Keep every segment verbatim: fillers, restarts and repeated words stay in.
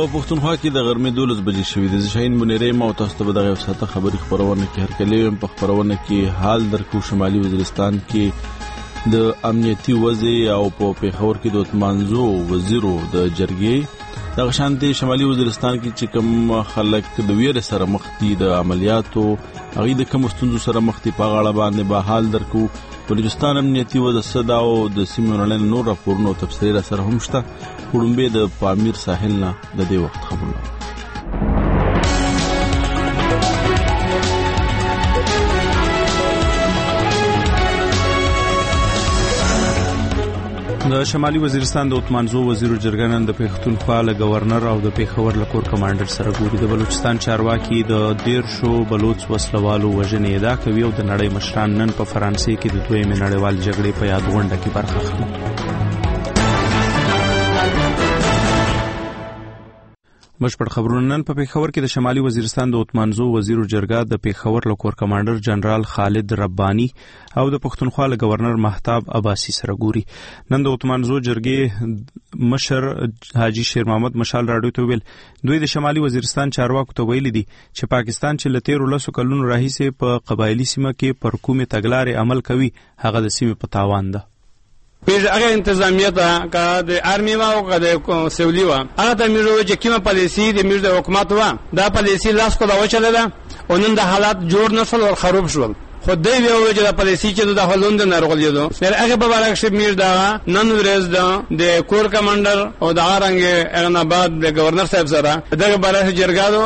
پښتونخوا کې د غرمې دولس بجې شوې د شاهین منیرې ما تاسو ته به دغه ساته خبري خبرونه کې هر کله په خبرونه کې حال درکو شمالي وزیرستان کې د امنیتي وضع او په پیښور کې د اتمانزو وزیرو د جرګې د شانتي شمالي وزیرستان کې چې کوم خلک د ویر سره مخ دي د عملیاتو هغه د کوم ستونزو سره مخ دي په غاړه باندې به حال درکو بلوچستان امنیتي وضع صدا او د سیمې نړۍ نور راپورونو تفصیل سره هم شته وړاندې د پامیر ساحل نه د دې وخت خبرونه د شمالي وزیرستان د اتمانزو وزیرو جرګه نن د پښتونخوا له گورنر او د پیښور له کور کمانډر سره ګوري. د بلوچستان چارواکي د ډیر شو بلوچ وسلوالو وژنې ادا کوي او د نړۍ مشران نن په فرانسې کې د دویمې نړیوال جګړې په یاد غونډه کې برخه اخلي. بشپړ خبرونه نن په پیښور کې د شمالي وزیرستان د اتمانزو وزیرو جرګه د پیښور له کور کمانډر جنرال خالد ربانی او د پښتونخوا له گورنر مهتاب عباسی سره ګوري. نن د اتمانزو جرګې مشر حاجی شیر محمد مشال راډیو ته ویل دوی د شمالي وزیرستان چارواکو ته ویلي دي چې پاکستان چې له تیرو لسو کلونو راهیسې په قبایلی سیمه کې پر کومې تګلارې عمل کوي هغه د سیمې په تاوان ده. پیش اگر انتظامیت که د آرمی و او که د سولی و هغه ته میرو چې کیمه پالیسی د میر د حکومت و دا پالیسی لاس کو دا وچله ده او نن د حالات جوړ نشول او خراب شول خو دوی ویو چې د پالیسی چې د هلوند نه راغلیدو مر هغه په بارک شپ میر دا نن ورځ دا د کور کمانډر او د هرنګ اغناباد د گورنر صاحب سره دغه بارک جرګادو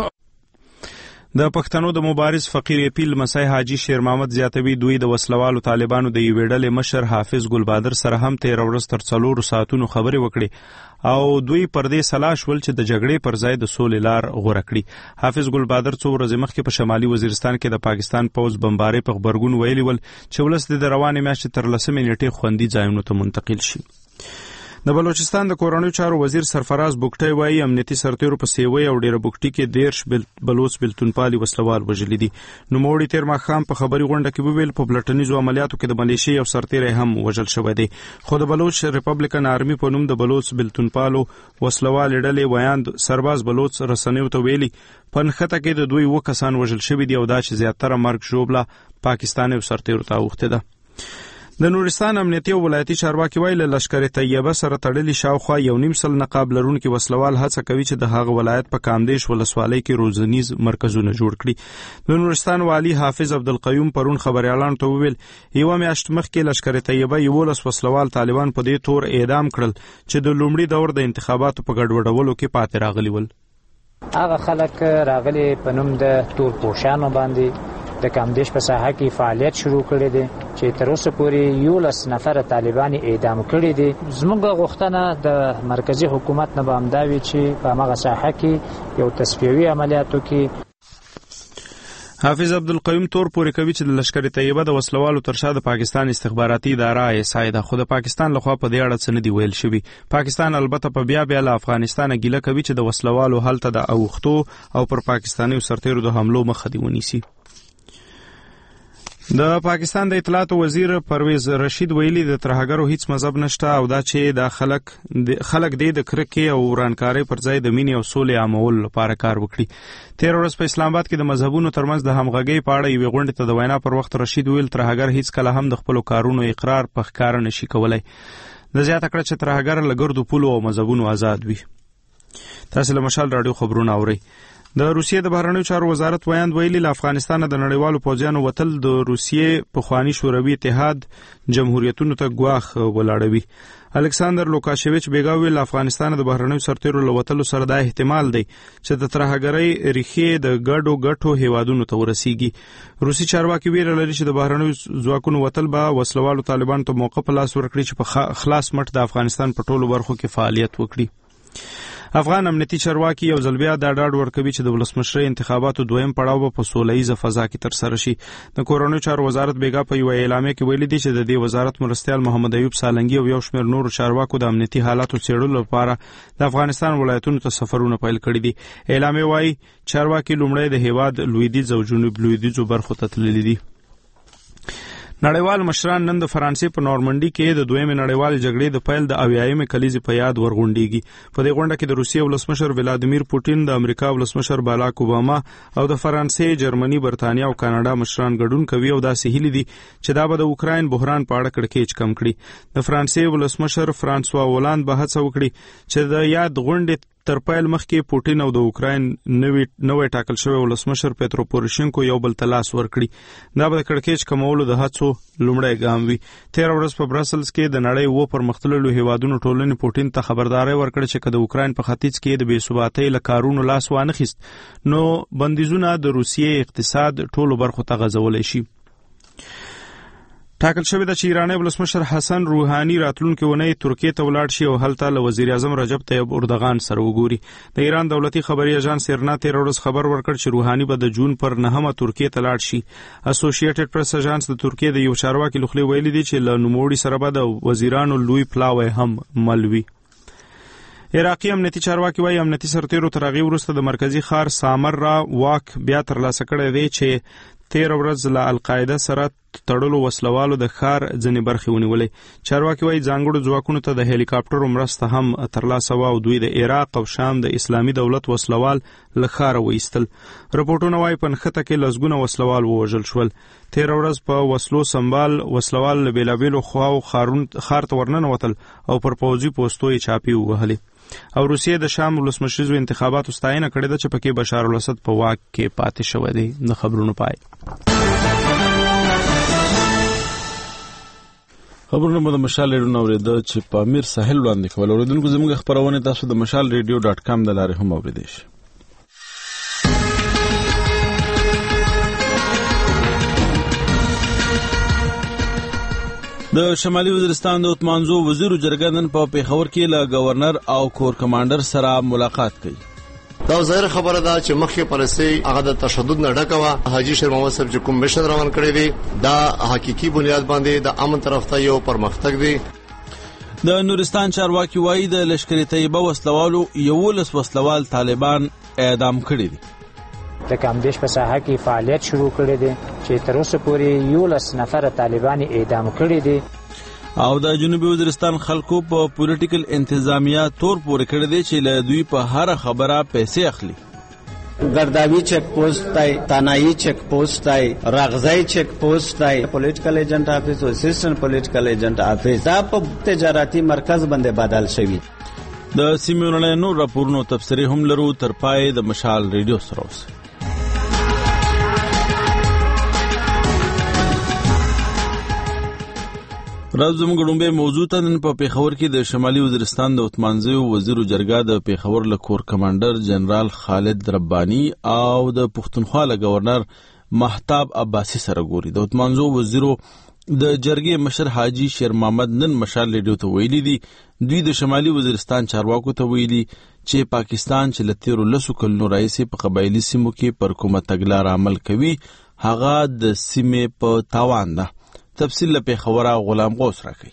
د پښتنو د مبارز فقیر اپیل مسای حاجی شیر محمد زیاتوی دوی د وسلوالو طالبانو د یو ویډل مشر حافظ ګلبادر سره هم تیر ورځ تر څلورو ساعتونو خبرې وکړي او دوی پر دې سلاش ول چې د جګړې پر ځای د سولې لار غوړه کړي. حافظ ګلبادر څو ورځې مخکې په شمالي وزیرستان کې د پاکستان پوز بمبارۍ په خبرګون ویلي ول چې ولس د روانې میاشتې تر لسمې نیټې خوندي ځایونو ته منتقل شي. د بلوچستان د کورنیو چارو وزیر سرفراز بوکټي وایي امنیتي سرتیرو په سیوی او ډیره بوکټي کې دیرش بلوچ بلتونپالي وسلوال وژلي دي. نوموړي تیر ماښام په خبري غونډه کې وویل په بلټنیزو عملیاتو کې د ملیشي او سرتیري هم وژل شوی دی خو د بلوچ ریپبلیکن آرمی په نوم د بلوچ بلتونپالو وسلوال ډلې ویاند سرباز بلوچ رسنیو ته ویلي په نښته کې د دوی و کسان وژل شوي دي او دا چې زیاتره مرګ ژوبله پاکستاني سرتیرو ته اوښتې ده. د نورستان امنیتي او ولایتي چارواکي وایي له لشکر طیبه سره تړلي شاوخوا یو نیم سل نقاب لرونکي وسلوال هڅه کوي چې د هغه ولایت په کامدیش ولسوالۍ کې روزنیز مرکزونه جوړ کړي. د نورستان والی حافظ عبدالقیوم پرون خبريالانو ته وویل یوه میاشت مخکې لشکر طیبه یولس وسلوال طالبان په دې تور اعدام کړل چې د لومړي دور د انتخاباتو په ګډوډولو کې پاتې راغلي ول. هغه خلک راغلي په نوم د تور پوشانو باندې د کامدیش په ساحه کې فعالیت شروع کړی دی چې تر اوسه پورې یولس نفر طالبان اعدام کړي دي. زموږ غوښتنه د مرکزی حکومت نه به همدا وي چې په هغه ساحه کې یو تصفیوي عملیاتو کې. حافظ عبدالقیوم تور پورې کوي چې د لشکر طیبه د وسلوالو تر شا د پاکستان استخباراتي اداره آی اس آی ده خو د پاکستان لخوا په دې اړه څه نه دي ویل شوي. پاکستان البته په بیا بیا له افغانستان ګیله کوي چې د وسلوالو هلته د اوښتو او پر پاکستاني سرتیرو د حملو مخه دی ونیسي. د پاکستان د اطلاعات وزیر پرویز رشید ویلي د ترهګرو هیڅ مذهب نشته او دا چې د خلک د خلک د کرکې او ورانکارۍ پر ځای د مینې او سولې عامول لپاره کار وکړي. تیر ورځ په اسلام آباد کې د مذهبونو ترمنځ د همغږۍ په اړه یوې غونډې ته د وینا پر وخت رشید ویل ترهګر هیڅ کله هم د خپلو کارونو اقرار په ښکاره نشي کولی. د زیاته کړه چې ترهګر له ګردو پولو او مذهبونو آزاد وي. تاسو له مشال راډیو خبرونه اورئ. د روسیې د بهرنیو چارو وزارت ویاند ویلي له افغانستان د نړیوالو پوځیانو وتل د روسیې پخوانی شوروي اتحاد جمهوریتونو ته ګواښ ولاړوي. الکساندر لوکاشویچ بیګا ویل افغانستان د بهرنیو سرتیرو له وتلو سره دا احتمال دی چې د ترهګرۍ ریښې د ګډو ګټو هیوادونو ته ورسیږي. روسي چارواکي ویل لري چې د بهرنیو ځواکونو وتل به وسلوالو طالبانو ته موقع په لاس ورکړي چې په خلاص مټ د افغانستان په ټولو برخو کې فعالیت وکړي. افغان امنیتي چارواکي یو ځل بیا دا ډاډ ورکوي چې د ولسمشرۍ انتخاباتو دویم پړاو په سوله ییزه فضا کې ترسره شي. د کورنیو چارو وزارت بیګا په یوه اعلامیه کې ویلي دي چې د دې وزارت مرستیال محمد ایوب سالنګي او یو شمېر نورو چارواکو د امنیتي حالاتو څېړلو لپاره د افغانستان ولایتونو ته سفرونه پیل کړي دي. اعلامیه وایي چارواکي لومړی د هیواد لویدیځ او جنوب لویدیځو برخو ته تللي دي. نړیوال مشران نن د فرانسې په نورمنډي کې د دویمې نړیوال جګړې د پیل د اویایمې کلیزې په یاد ورغونډېږي. په دې غونډه کې د روسیې ولسمشر ولادیمیر پوټین، د امریکا ولسمشر باراک اوباما او د فرانسې، جرمني، برتانیا او کاناډا مشران ګډون کوي او داسې هیلې دي چې دا به د اوکراین بحران په اړه کړکېچ کم کړي. د فرانسې ولسمشر فرانسوا هولند به هڅه وکړي چې د یاد غونډې تر پیل مخکې پوټین او د اوکراین نوی نوی ټاکل شوی ولسمشر پیترو پوروشینکو یو بل ته لاس ورکړي. دا به د کړکېچ کمولو د هڅو لومړی ګام وي. تېره ورځ په برسلز کې د نړۍ اووه پرمختللو هیوادونو ټولنې پوټین ته خبرداری ورکړه چې که د اوکراین په ختیځ کې د بې ثباتۍ له کارونو لاس وانخیست نو بندیزونه د روسیې اقتصاد ټولو برخو ته غځولی شي. ټاکل شوی ده چې ایرانی ولسمشر حسن روحاني راتلونکې اونۍ ترکیې ته ولاړ شي او هلته له وزیر اعظم رجب طیب اردغان سره وګوري. د ایران دولتي خبري ایجانس ایرنا تېره ورځ خبر ورکړ چې روحاني به د جون پر نهمه ترکیې ته لاړ شي. اسوسییټډ پریس ایجانس د ترکیې د یو چارواکي لخوا ویلي دي چې له نوموړي سره به د وزیرانو لوی پلاوی هم مل وي. عراقي امنیتي چارواکي وايي امنیتي سرتیرو تر هغې وروسته د مرکزي ښار سامر را واک بیا ترلاسه کړی دی چې تېره ورځ له القاعده سره تړلو وسلوالو د ښار ځینې برخې ونیولې. چارواکي وايي ځانګړو ځواکونو ته د هلیکاپټرو مرسته هم ترلاسه وه او دوی د عراق او شام د اسلامي دولت وسلوال له ښاره وایستل. رپورټونه وايي په نښته کې لسګونه وسلوال ووژل شول. تېره ورځ په وسلو سنبال وسلوال له بېلابېلو خواو ښار ته ورننوتل او پر پوځي پوستو یې چاپې ووهلې. او روسیې د شام ولسمشریزو انتخاباتو ستاینه کړې ده چې پکې بشار الاسد په واک کې پاتې شوی دی. د خبرونو پای. خبرونه به د مشال ریډیو نه اورېده چې په امیر ساحل وړاندې کول. اورېدونکو زموږ خپرونې تاسو د مشال ریډیو ډاټ کام د لارې هم اورېدی شئ. د شمالي وزیرستان د اتمانزو وزیرو جرګه نن په پیښور کې له گورنر او کور کمانډر سره ملاقات کوي. دا ظاهر خبره ده چې مخکې پالیسي هغه د تشدد نه ډکه وه. حاجي شیر محمد صاحب چې کوم مشن روان کړی دی دا حقيقي بنیاد باندې د امن طرف ته یو پرمختګ دی. د نورستان چارواکي وايي د لشکري طیبه وسلوالو یولس وسلوال طالبان اعدام کړي دي. د کامدیش په ساحه کې فعالیت شروع کړی دی چې تر اوسه پورې یولس نفر طالبان اعدام کړي دي. او د جنوبي وزیرستان خلکو په پولیټیکل انتظامیه تور پورې کړی دی چې له دوی په هر خبره پیسې اخلي. گرداوی چک پوسٹ تای، تانایی چک پوسٹ تای، راغزای چک پوسٹ تای، پولیټیکل ایجنٹ آفیس او اسسټنټ پولیټیکل ایجنٹ آفیس دا په تجارتي مرکز باندې بدل شوی. د سیمونو نور راپورونو تفسیری هم لرو. تر پای د مشال ریډیو سره اوسئ. راز زموږ ډومبه موضوع ته نن په پیښور کې د شمالي وزیرستان د اتمانزو وزیرو جرګه د پیښور له کور کمانډر جنرال خالد ربانی او د پښتونخوا له گورنر محتاب عباسی سره ګوري. د اتمانزو وزیرو د جرګې مشر حاجی شیر محمد نن مشال ریډیو ته ویلي دي دوی د شمالي وزیرستان چارواکو ته ویلي چې پاکستان چې له تیرو لسو کلونو راهیسې په قبایلي سیمو کې پر کومه تګلاره عمل کوي هغه د سیمې په تاوان ده. تفصیل له پیښوره غلام غوث راکوي.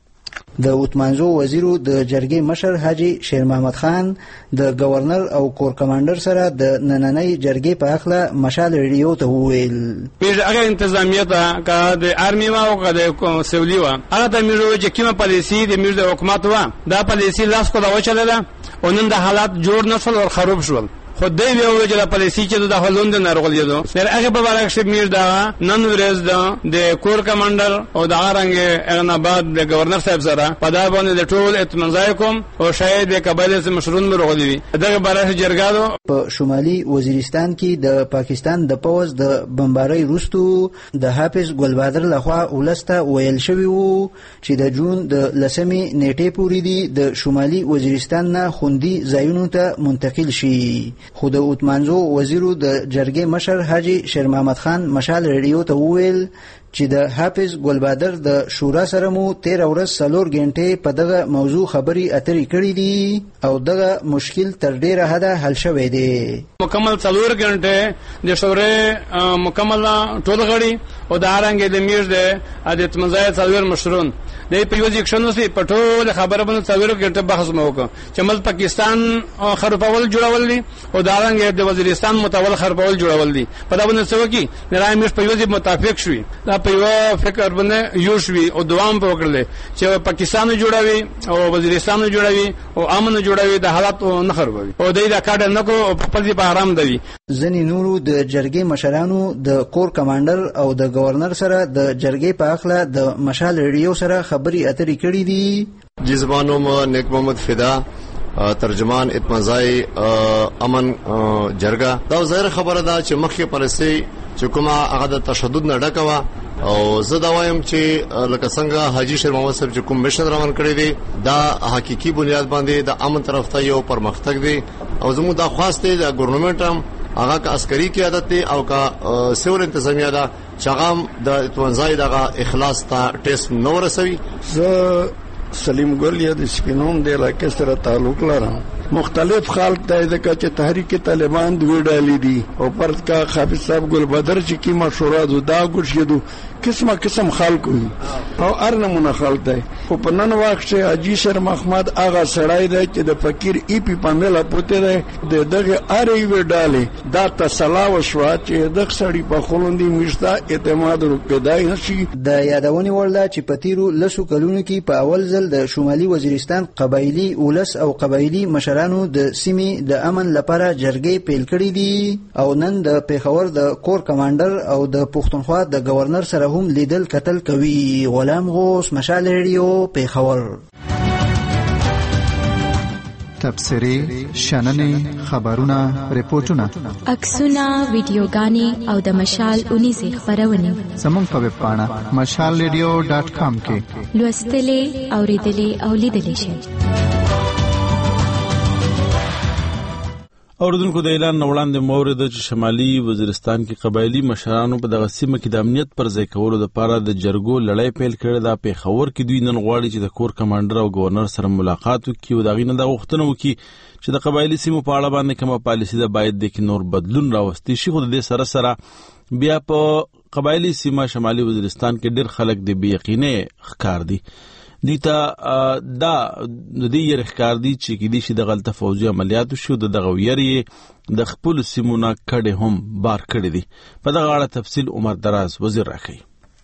د اتمانزو وزیرو د جرګې مشر حاجی شیر محمد خان د گورنر او کور کمانډر سره د نننۍ جرګې په اخله مشال ریډیو ته وویل پیژ هغه انتظامیه ته که د آرمي وا او د سیولي وا هغه د میرو چې کومه پالیسي د میرو د حکومت وا دا پالیسي لاس کو دا وچلله او نن د حالات جوړ نشول او خراب شول. خود دی ویو چې د پالیسي چې د هولند نه راغلی دو سر هغه په اړه چې میر دا نن ورځ د کور کمانډر او د هغه اغنا بعد د گورنر صاحب سره په دا باندې د ټول اطمینان کوم او شاید د قبایل سره مشرون راغلی وي. دغه بارے جرګادو په شمالي وزیرستان کې د پاکستان د پوز د بمبارۍ وروستو د حافظ ګلبادر لخوا ولسته ویل شوی وو چې د جون د لسمې نیټې پورې دی د شمالي وزیرستان نه خوندي ځایونو ته منتقل شي. خو د اتمانزو وزیرو د جرګې مشر حاجی شیر محمد خان مشال ریډیو ته وویل چې د حافظ ګلبادر د شورا سره مو تېره ورځ څلور غنټې په دغه موضوع خبرې اترې کړې دي او دغه مشکل تر ډېره حده حل شوی دی. مکمل څلور غنټې د شورا مکمل ټول غړي او د هرنګ د میر د اتمنځای څلور مشرون د په یو ځکه شنو سي په ټول خبره باندې څلور غنټې بحث مو وکړ چې مل پاکستان خرپول جوړول دي او د هرنګ د وزیرستان متول خرپول جوړول دي په دا باندې څه وکي د رای میر په یو ځای متفق شوي. دا په یو فکر باندې یو شوي او دوام په وکړل چې پاکستان جوړوي او وزیرستان جوړوي او امن جوړوي د حالات نه خرابوي او دای دا کار نه کو په پدې په آرام دی. ځنې نورو د جرګې مشرانو د کور کمانډر او د گورنر سره د جرګې په اخله د مشال ریډیو سره خبري اترې کړې دي. جزبانو نیک محمد فدا ترجمان اطمزای امن جرګه دا ظاهر خبره ده چې مخکې پالیسي چې کومه هغه د تشدد نه ډکه او زه دا وایم چې لکه څنګه حاجی شیر محمد صاحب چې کوم مشن روان کړی دی دا حقيقي بنیاد باندې د امن طرف ته یو پرمختګ دی او زموږ دا خواسته د ګورنمنت هم هغه کا عسکري قیادت دی او کا سیول انتظامیه دا چغام د اطمزای دغه اخلاص ته ټیسټ نو رسوي. زه سلیم ګل یا د سپینوم د علاقې سره تعلق لرم. مختلف خلق د ځکه چې تحریک طالبان دوی ډالې دي او پرد کا حافظ صاحب ګل بدر چې کی مشورات دا ګرځیدو قسمه قسم خلق وي او هر نمونه خلق دی. خو په نن وخت چې حاجی شیر محمد هغه سړی دی چې د فقیر ای پی پاملا پوتې دی د دغه اړې وی ډالې دا تسلا وشو چې د سړی په خلوندي مشته اعتماد ورکړای نشي. د یادونې وړ چې په تیرو لسو کلونو کې په اول ځل د شمالي وزیرستان قبایلی اولس او قبایلی مشرانو د سیمې د امن لپاره جرګې پیل کړې دي او نن د پیښور د کور کمانډر او د پښتونخوا د گورنر سره هم لیدل کتل کوي. غلام غوث، مشال ریډیو، پیښور. تبصرې، شننې، خبرونه، ریپورتونه، عکسونه، ویډیوګانې او د مشال اونیزې خبرونه زموږ په ویب پاڼه مشال ریډیو ډاټ کام کې لوستلې، اوریدلې او لیدلې شئ. اوردونکو د اعلان وړاندې مورد چې شمالي وزیرستان کې قبایلی مشرانو په دغه سیمه کې د امنیت پر ځای کولو لپاره د جرګو لړۍ پیل کړې ده. پیښور کې دوی نن غواړي چې د کور کمانډر او گورنر سره ملاقات وکړي او دغه نه د غوښتنه وکړي چې د قبایلی سیمو په اړه باندې کومه پالیسي ده باید د کې نور بدلون راوستي شي. خو د دې سره سره بیا په قبایلی سیمه شمالي وزیرستان کې ډېر خلک د بې یقینۍ ښکار دي. دیتا دا د دې یې ښکار دي چې کې دي چې د غلطه فوجي عملیاتو شو د دغه ویرې د خپل سیمونه کډې هم بار کړې دي. په دغه اړه تفصیل عمر دراز وزیر راکړي.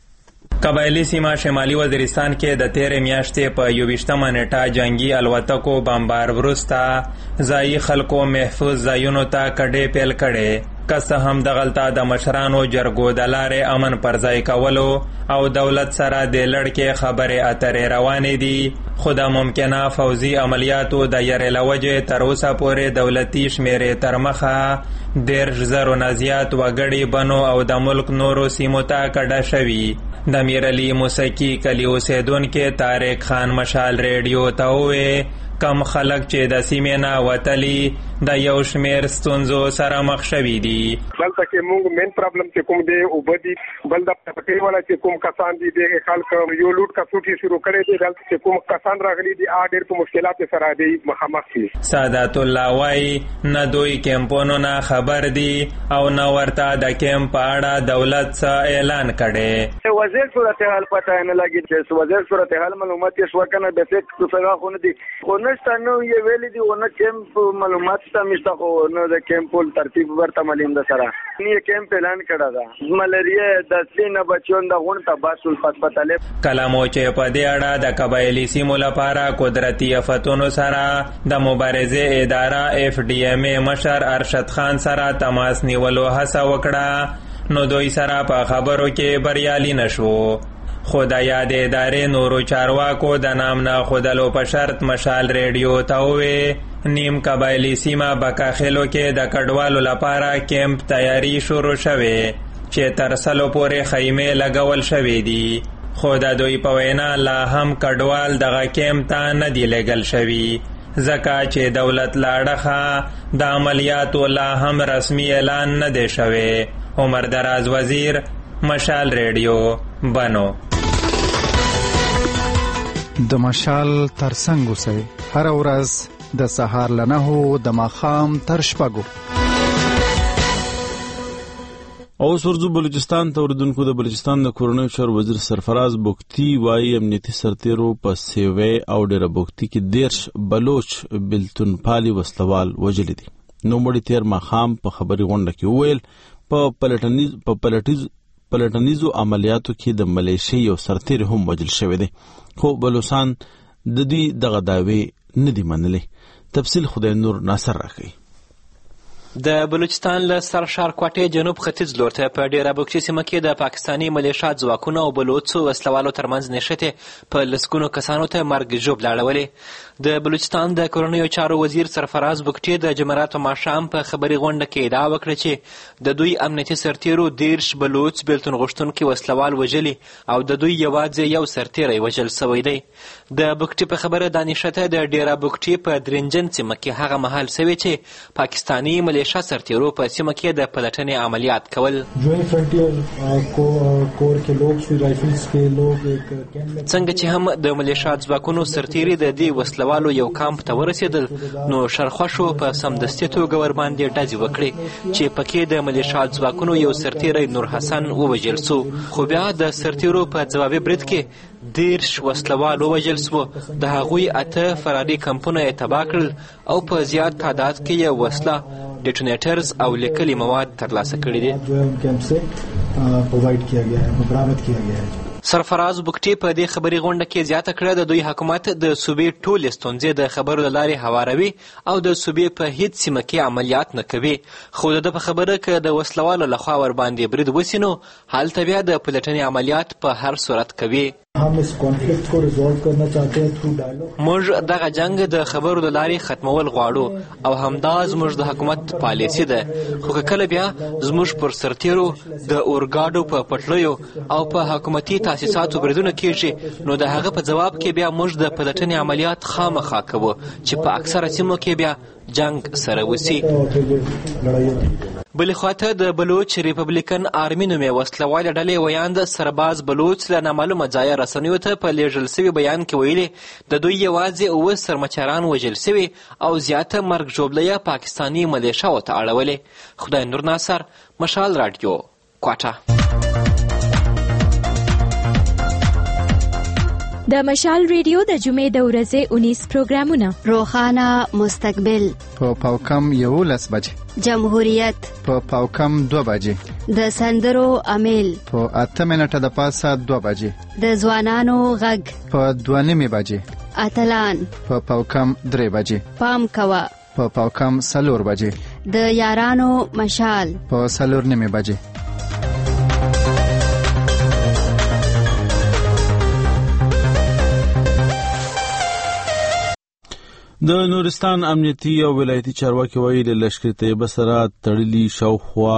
قبایلی سیمه شمالي وزیرستان کې د تیرې میاشتې په یوویشتمه نیټه جنگي الوتکو بمبار وروسته ځایي خلکو محفوظ ځایونو ته کډې پیل کړې. که څه هم دغلته د مشرانو جرګو د لارې امن پر ځای کولو او دولت سره د لړکې خبرې اترې روانې دي، خو د ممکنه فوزي عملیاتو د یرې له وجې تر اوسه پورې دولتي شمیرې تر مخه دېرش زرو نه زیات وګړي بنو او د ملک نورو سیمو ته کډه شوي. د میرعلي موسیقي کلي اوسېدونکي طارق خان مشال ریډیو ته وویل کم خلک چې د سیمې نه وتلي د یو شمیر ستونزو سره مخ شوي دي. دلته کې موږ مین پرابلم چې کوم دی اوبه دي، بل د پټۍ والا چې کوم کسان دي د خلک یو لوټ کسوټي شروع کړي دي، دلته چې کوم کسان راغلي دي ا ډېر په مشکلات سره دي مخامخ دي. سعادت الله وایي نه دوی کیمپونو نه خبر دي او نه ورته د کیمپ په اړه دولت څه اعلان کړي. وزیر صورتحال پته نه لګي چې وزیر صورتحال معلومات یې شو کنه به څه څنګه خو نه دي خو نشته نو یې ویلي دي او نه کیمپ معلومات ته مشته خو نو د کیمپ ترتیب ورته معلوم ده سره نه کیمپ اعلان کړه ده ملاریا د سینه بچون د غون ته باسل پتپتاله کلامو چې په دې اړه د قبایلی سیمو لپاره قدرتي افتونو سره د مبارزې اداره اف ډي ام ای مشر ارشد خان سره تماس نیولو هڅه وکړه، نو دوی سره په خبرو کې بریالي نشو. خو د یاد ادارې نورو چارواکو د نام نه خودلو په شرط مشال ریډیو ته وویل نیم قبایلی سیمه بکاخیلو کې د کډوالو لپاره کیمپ تیاری شروع شوې چې تر سلو پورې خیمې لګول شوې دي، خو د دوی په وینا لا هم کډوال دغه کیمپ ته نه دي لګل شوي ځکه چې دولت له اړخه د عملیاتو لا هم رسمي اعلان نه دی شوی. عمر دراز وزیر، مشال ریډیو، بنو. د مشال ترڅنګ اوسئ هر ورځ د سهار له نهو د ماښام تر شپږو. اوس ورځو بلوچستان ته اوریدونکو. د بلوچستان د کورنیو چارو وزیر سرفراز بوکتی وایي امنیتي سرتیرو په سیوی او ډیره بوکتی کې دیرش بلوچ بلتون پالي وسلوال وژلي دي. نو مړي تیر ماښام په خبري غونډه کې وویل په پلټنیز په پلټیز پلټنیزو عملیاتو کې د ملیشیا یو سرتیر هم وژل شوی دی، خو بلوچستان د دوی دغه دعوی نه دی منلې. تفصیل خدای نور ناصر راکوي. د بلوچستان له سرشار کوټې جنوب ختیځ لور ته په ډیره بوکچي سیمه کې د پاکستاني ملیشیا ځواکونو او بلوڅو وسلوالو ترمنځ نښتې په لسګونو کسانو ته مرګ ژوبله اړولې. د بلوچستان د کورنیو چارو وزیر سرفراز بوکټي د جمعرات په ماښام په خبري غونډه کې ادعا وکړه چې د دوی امنیتي سرتیرو دیرش بلوڅ بیلتون غوښتونکي وسلوال وژلي او د دوی یوازې یو سرتیری وژل سوی دی. د بوکټي په خبره دا نښته د ډیره بوکټي په درنجن سیمه کې هغه مهال سوی چې پاکستاني ملیشیا سرتیرو په سیمه کې د پلټنې عملیات کول. څنګه چې هم د ملیشیا ځواکونو سرتیري د دې وسلوالو یو کامپ ته ورسېدل، نو شرخوشو په سمدستي توګه ورباندې ډزې وکړې چې پکې د ملیشیا ځواکونو یو سرتیری نور حسن ووژل سو، خو بیا د سرتیرو په ځوابي برید کې دیرش وسلوال ووژل سو. د هغوی اته فراري کمپونه یې تباه کړل او په زیات تعداد کې یې وسله، ډیټونیټرز او لیکلي مواد ترلاسه کړي دي. سرفراز بوکټي په دې خبري غونډه کې زیاته کړه د دوی حکومت د صوبې ټولې ستونزې د خبرو له لارې هواروي او د صوبې په هیڅ سیمه کې عملیات نه کوي، خو د ده په خبره که د وسلوالو لخوا ورباندې برید وسي نو هلته بیا د پلټنې عملیات په هر صورت کوي. موږ دغه جنگ د خبرو د لارې ختمول غواړو او همدا زموږ د حکومت پالیسي ده، خو که کله بیا زموږ پر سرتیرو د اورګاډو په پټلیو او په حکومتي تاسیساتو بریدونه کیږي نو د هغه په جواب کې بیا موږ د پلټنې عملیات خامخا کوو چې په اکثره سیمو کې بیا جنگ سره وسی. بلې خواته د بلوچ ریپبلیکن آرمي نومې وسلوالې ډلې ویاند سرباز بلوچ له نامعلومه ځایه رسنیو ته په لیږل سوي بیان کې ویلي د دوی یوازې اووه سرمچاران وژل سوي او زیاته مرګ ژوبله یې پاکستاني ملیشیاو ته اړولې. خدای نور ناصر، مشال راډیو، کوټه. د مشال ریډیو د جمعې د ورځې اونیس پروګرامونه: روخانه مستقبل په پاوکم یولس بجې، جمهوریت په پاوکم دو بجې، د سندرو امیل په اته منټه د پاسه دو بجې، د ځوانانو غږ په دوه نیمې بجې، اتلان په پاوکم درې بجې، پام کوه په پاوکم څلور بجې، د یارانو مشال په څلور نیمې بجې. د نورستان امنیتي او ولایتي چارواکي وایي د لشکر طیبه سره تړلي شاوخوا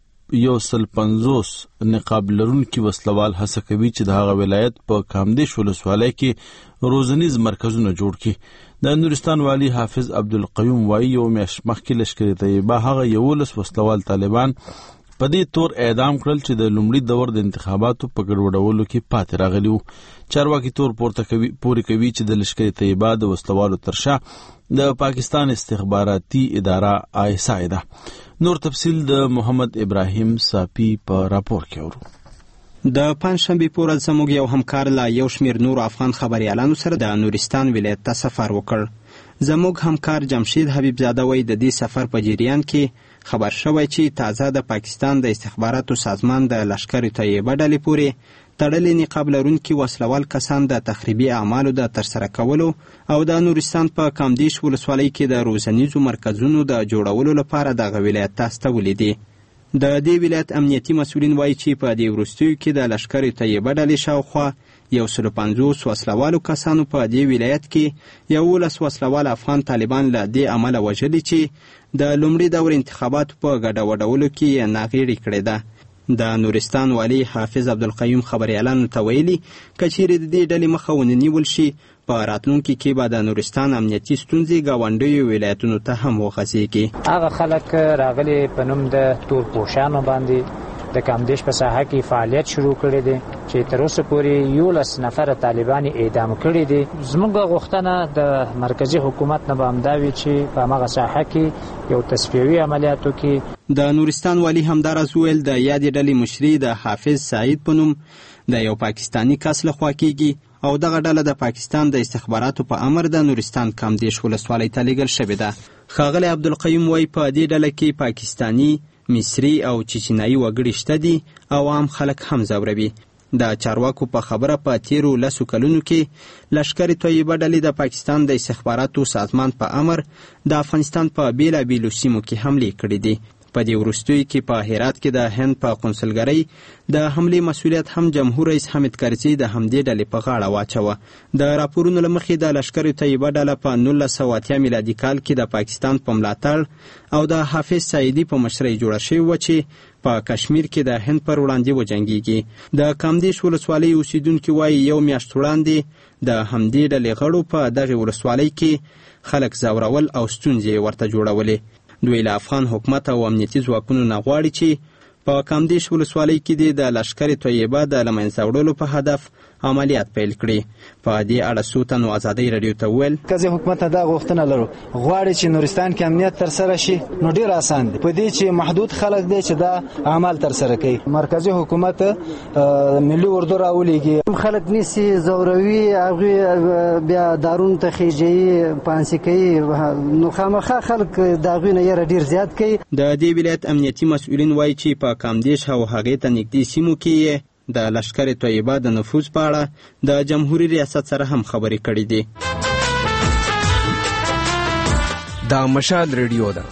یو سل پنځوس نقاب لرونکي وسلوال هڅه کوي چې د هغه ولایت په کامدیش ولسوالۍ کې روزنیز مرکزونه جوړ کړي. د نورستان والی حافظ عبدالقیوم وایي یو میاشت مخکې لشکر طیبه هغه یولس وسلوال طالبان په دې تور اعدام کړل چې د لومړي دور د انتخاباتو په ګډوډولو کې پاتې راغلي وو. چارواکي تور پورته کوي پورې کوي چې د لشکر طیبه د وسلوالو تر شا د پاکستان استخباراتي اداره آی ایس آی ده. نور تفصیل د محمد ابراهیم صافي په راپور کې ورو. د پنځشنبې په ورځ زموږ یو همکار له یو شمېر نورو افغان خبریالانو سره د نورستان ولایت ته سفر وکړ. زموږ همکار جمشید حبیبزاده وایي د دې سفر په جریان کې خبر شوی چې تازه د پاکستان د استخباراتو سازمان د لشکر طیبه ډلې پورې تړلي نقاب لرونکي وسلوال کسان د تخریبي اعمالو د ترسره کولو او د نورستان په کامدیش ولسوالۍ کې د روزنیزو مرکزونو د جوړولو لپاره دغه ولایت ته استولي دي. د دې ولایت امنیتي مسؤلین وایي چې په دې وروستیو کې د لشکر طیبه ډلې شاوخوا یو سل پنځوس وسلوالو کسانو په دې ولایت کې یولس وسلوال افغان طالبان له دې امله وژلي چې د لومړي دور انتخاباتو په ګډوډولو کې یې ناغېړي کړې ده. د نورستان والی حافظ عبدالقیوم خبریالانو ته ویلي که چیرې د دې ډلې مخه ونه نیول شي په راتلونکي کې به د نورستان امنیتي ستونزې ګاونډیو ولایتونو ته هم وغځېږي. هغه خلک راغلي په نوم د تورپوشانو باندې د کامدیش په ساحه کې فعالیت شروع کړی دی چې تر اوسه پورې یولس نفره طالبان اعدام کړي دي. زموږ غوښتنه د مرکزی حکومت نه به همدا وي چې په هماغه ساحه کې یو تصفیوي عملیات وکړي. د نورستان والی همداراز وویل د یادې ډلې مشري د حافظ سعید په نوم د یو پاکستاني کس لخوا کیږي او دغه ډله د پاکستان د استخباراتو په امر د نورستان کامدیش ولسوالۍ ته لیږل شوې ده. ښاغلی عبدالقیوم وایي په دې ډله کې پاکستاني مصري او چچنایي وګړي شته دي او عام خلک هم ځوروي. د چارواکو په خبره په تیرو لسو کلونو کې لشکر طیبه ډلې د پاکستان د استخباراتو سازمان په امر د افغانستان په بیلابیلو سیمو کې حملې کړې دي. په دې وروستیو کې په هرات کې د هند په قونسلګرۍ د حملې مسؤلیت هم جمهور رئیس حامد کرزي د همدې ډلې په غاړه واچوه. د راپورونو له مخې د لشکر طیبه ډله په نولس سوه اتیا میلادي کال کې د پاکستان په ملاتړ او د حافظ سعیدي په مشرۍ جوړه شوې وه چې په کشمیر کې د هند پر وړاندې وجنګېږي. د کامدیش ولسوالۍ اوسیدونکي وایي یو میاشت وړاندې د همدې ډلې غړو په دغې ولسوالۍ کې خلک ځورول او ستونزې ورته جوړولې. دوی له افغان حکومت او امنیتي ځواکونو نه غواړي چې په کامدیش ولسوالۍ کې د لشکر طیبه د له منځه وړلو په هدف عملیات پیل کړي. په دې اړه څو تنو ازادۍ راډیو ته وویل مرکزي حکومت دا غوښتنه لرو غواړي چې نورستان کې امنیت ترسره شي، نو ډیر آسان دی په دې چې محدود خلک دی چې دا اعمال ترسره کوي. مرکزي حکومت ملي اردو راولېږي، خلک نیسي زوروي، هغوی بیا دارون ته خیجوي، پانسي کوي، نو خامخا خلک د هغوی نه یره ډیر زیات کوي. د دې ولایت امنیتي مسؤلین وایي چې په کامدیش او هغې ته نږدې سیمو کې د لشکر طیبه د نفوذ په اړه د جمهوریت ریاست سره هم خبرې کړې دي. دا مشال ریډیو ده.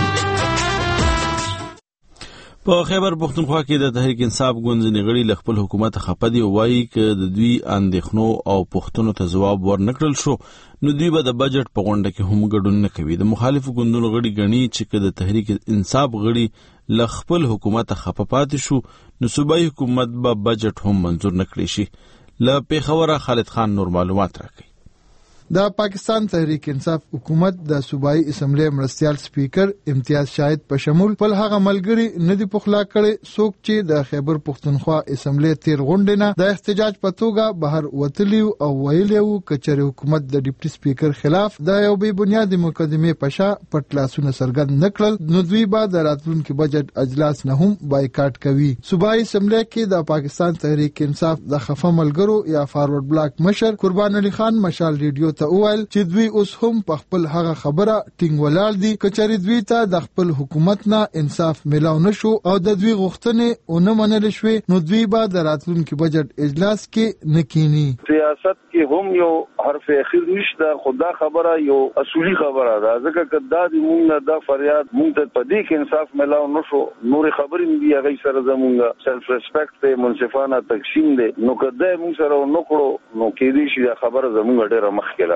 په خیبر پښتونخوا کې د تحریک انصاف ګوند ځینې غړي له خپل حکومت خفه دي او وایي که د دوی اندېښنو او پوښتنو ته ځواب ورنکړل شو نو دوی به د بجټ په غونډه کې هم ګډون نه کوي. د مخالفو ګوندونو غړي ګڼي چې که د تحریک انصاف غړي له خپل حکومت خفه پاتې شو نو صوبایي حکومت به بجټ هم منظور نه کړی شي. له پېښوره خالد خان نور معلومات راکوي. د پاکستان تحریک انصاف حکومت د صوبایي اسمبلی مرستیال سپیکر امتیاز شاهد په شمول خپل هغه ملګري نه دي پخلا کړي څوک چې د خیبر پښتونخوا اسمبلی تیر غونډې نه د احتجاج په توګه بهر وتلي او ویلي وو که چېرې حکومت د ډیپټي سپیکر خلاف د یو بې بنیادې مقدمې په شا پټ لاسونه څرګند نه کړل نو دوی به د راتلونکي بجټ اجلاس نه هم بایکاټ کوي. صوبایي اسمبلی کې د پاکستان تحریک انصاف د خفه ملګرو یا فارورډ بلاک مشر قربان علي خان مشال ریډیو ته وویل چې دوی اوس هم په خپل هغه خبره ټینګ ولاړ دي که چېرې دوی ته د خپل حکومت نه انصاف میلاو نه شو او د دوی غوښتنې ونه منل شوې نو دوی به د راتلونکي بجټ اجلاس کې نه کینی. سیاست کې هم یو حرف اخیر نشته، خو دا خبره یو اصولي خبره ده ځکه که دا د موږ نه دا فریاد موږ ته په دې کې انصاف میلاو نه شو نورې خبرې نه دي هغې سره زموږ سلف ریسپیکټ دی، منصفانه تقسیم دی، نو که دا موږ سره ونه کړو نو کېدای شي دا خبره زموږ ډېره مخکې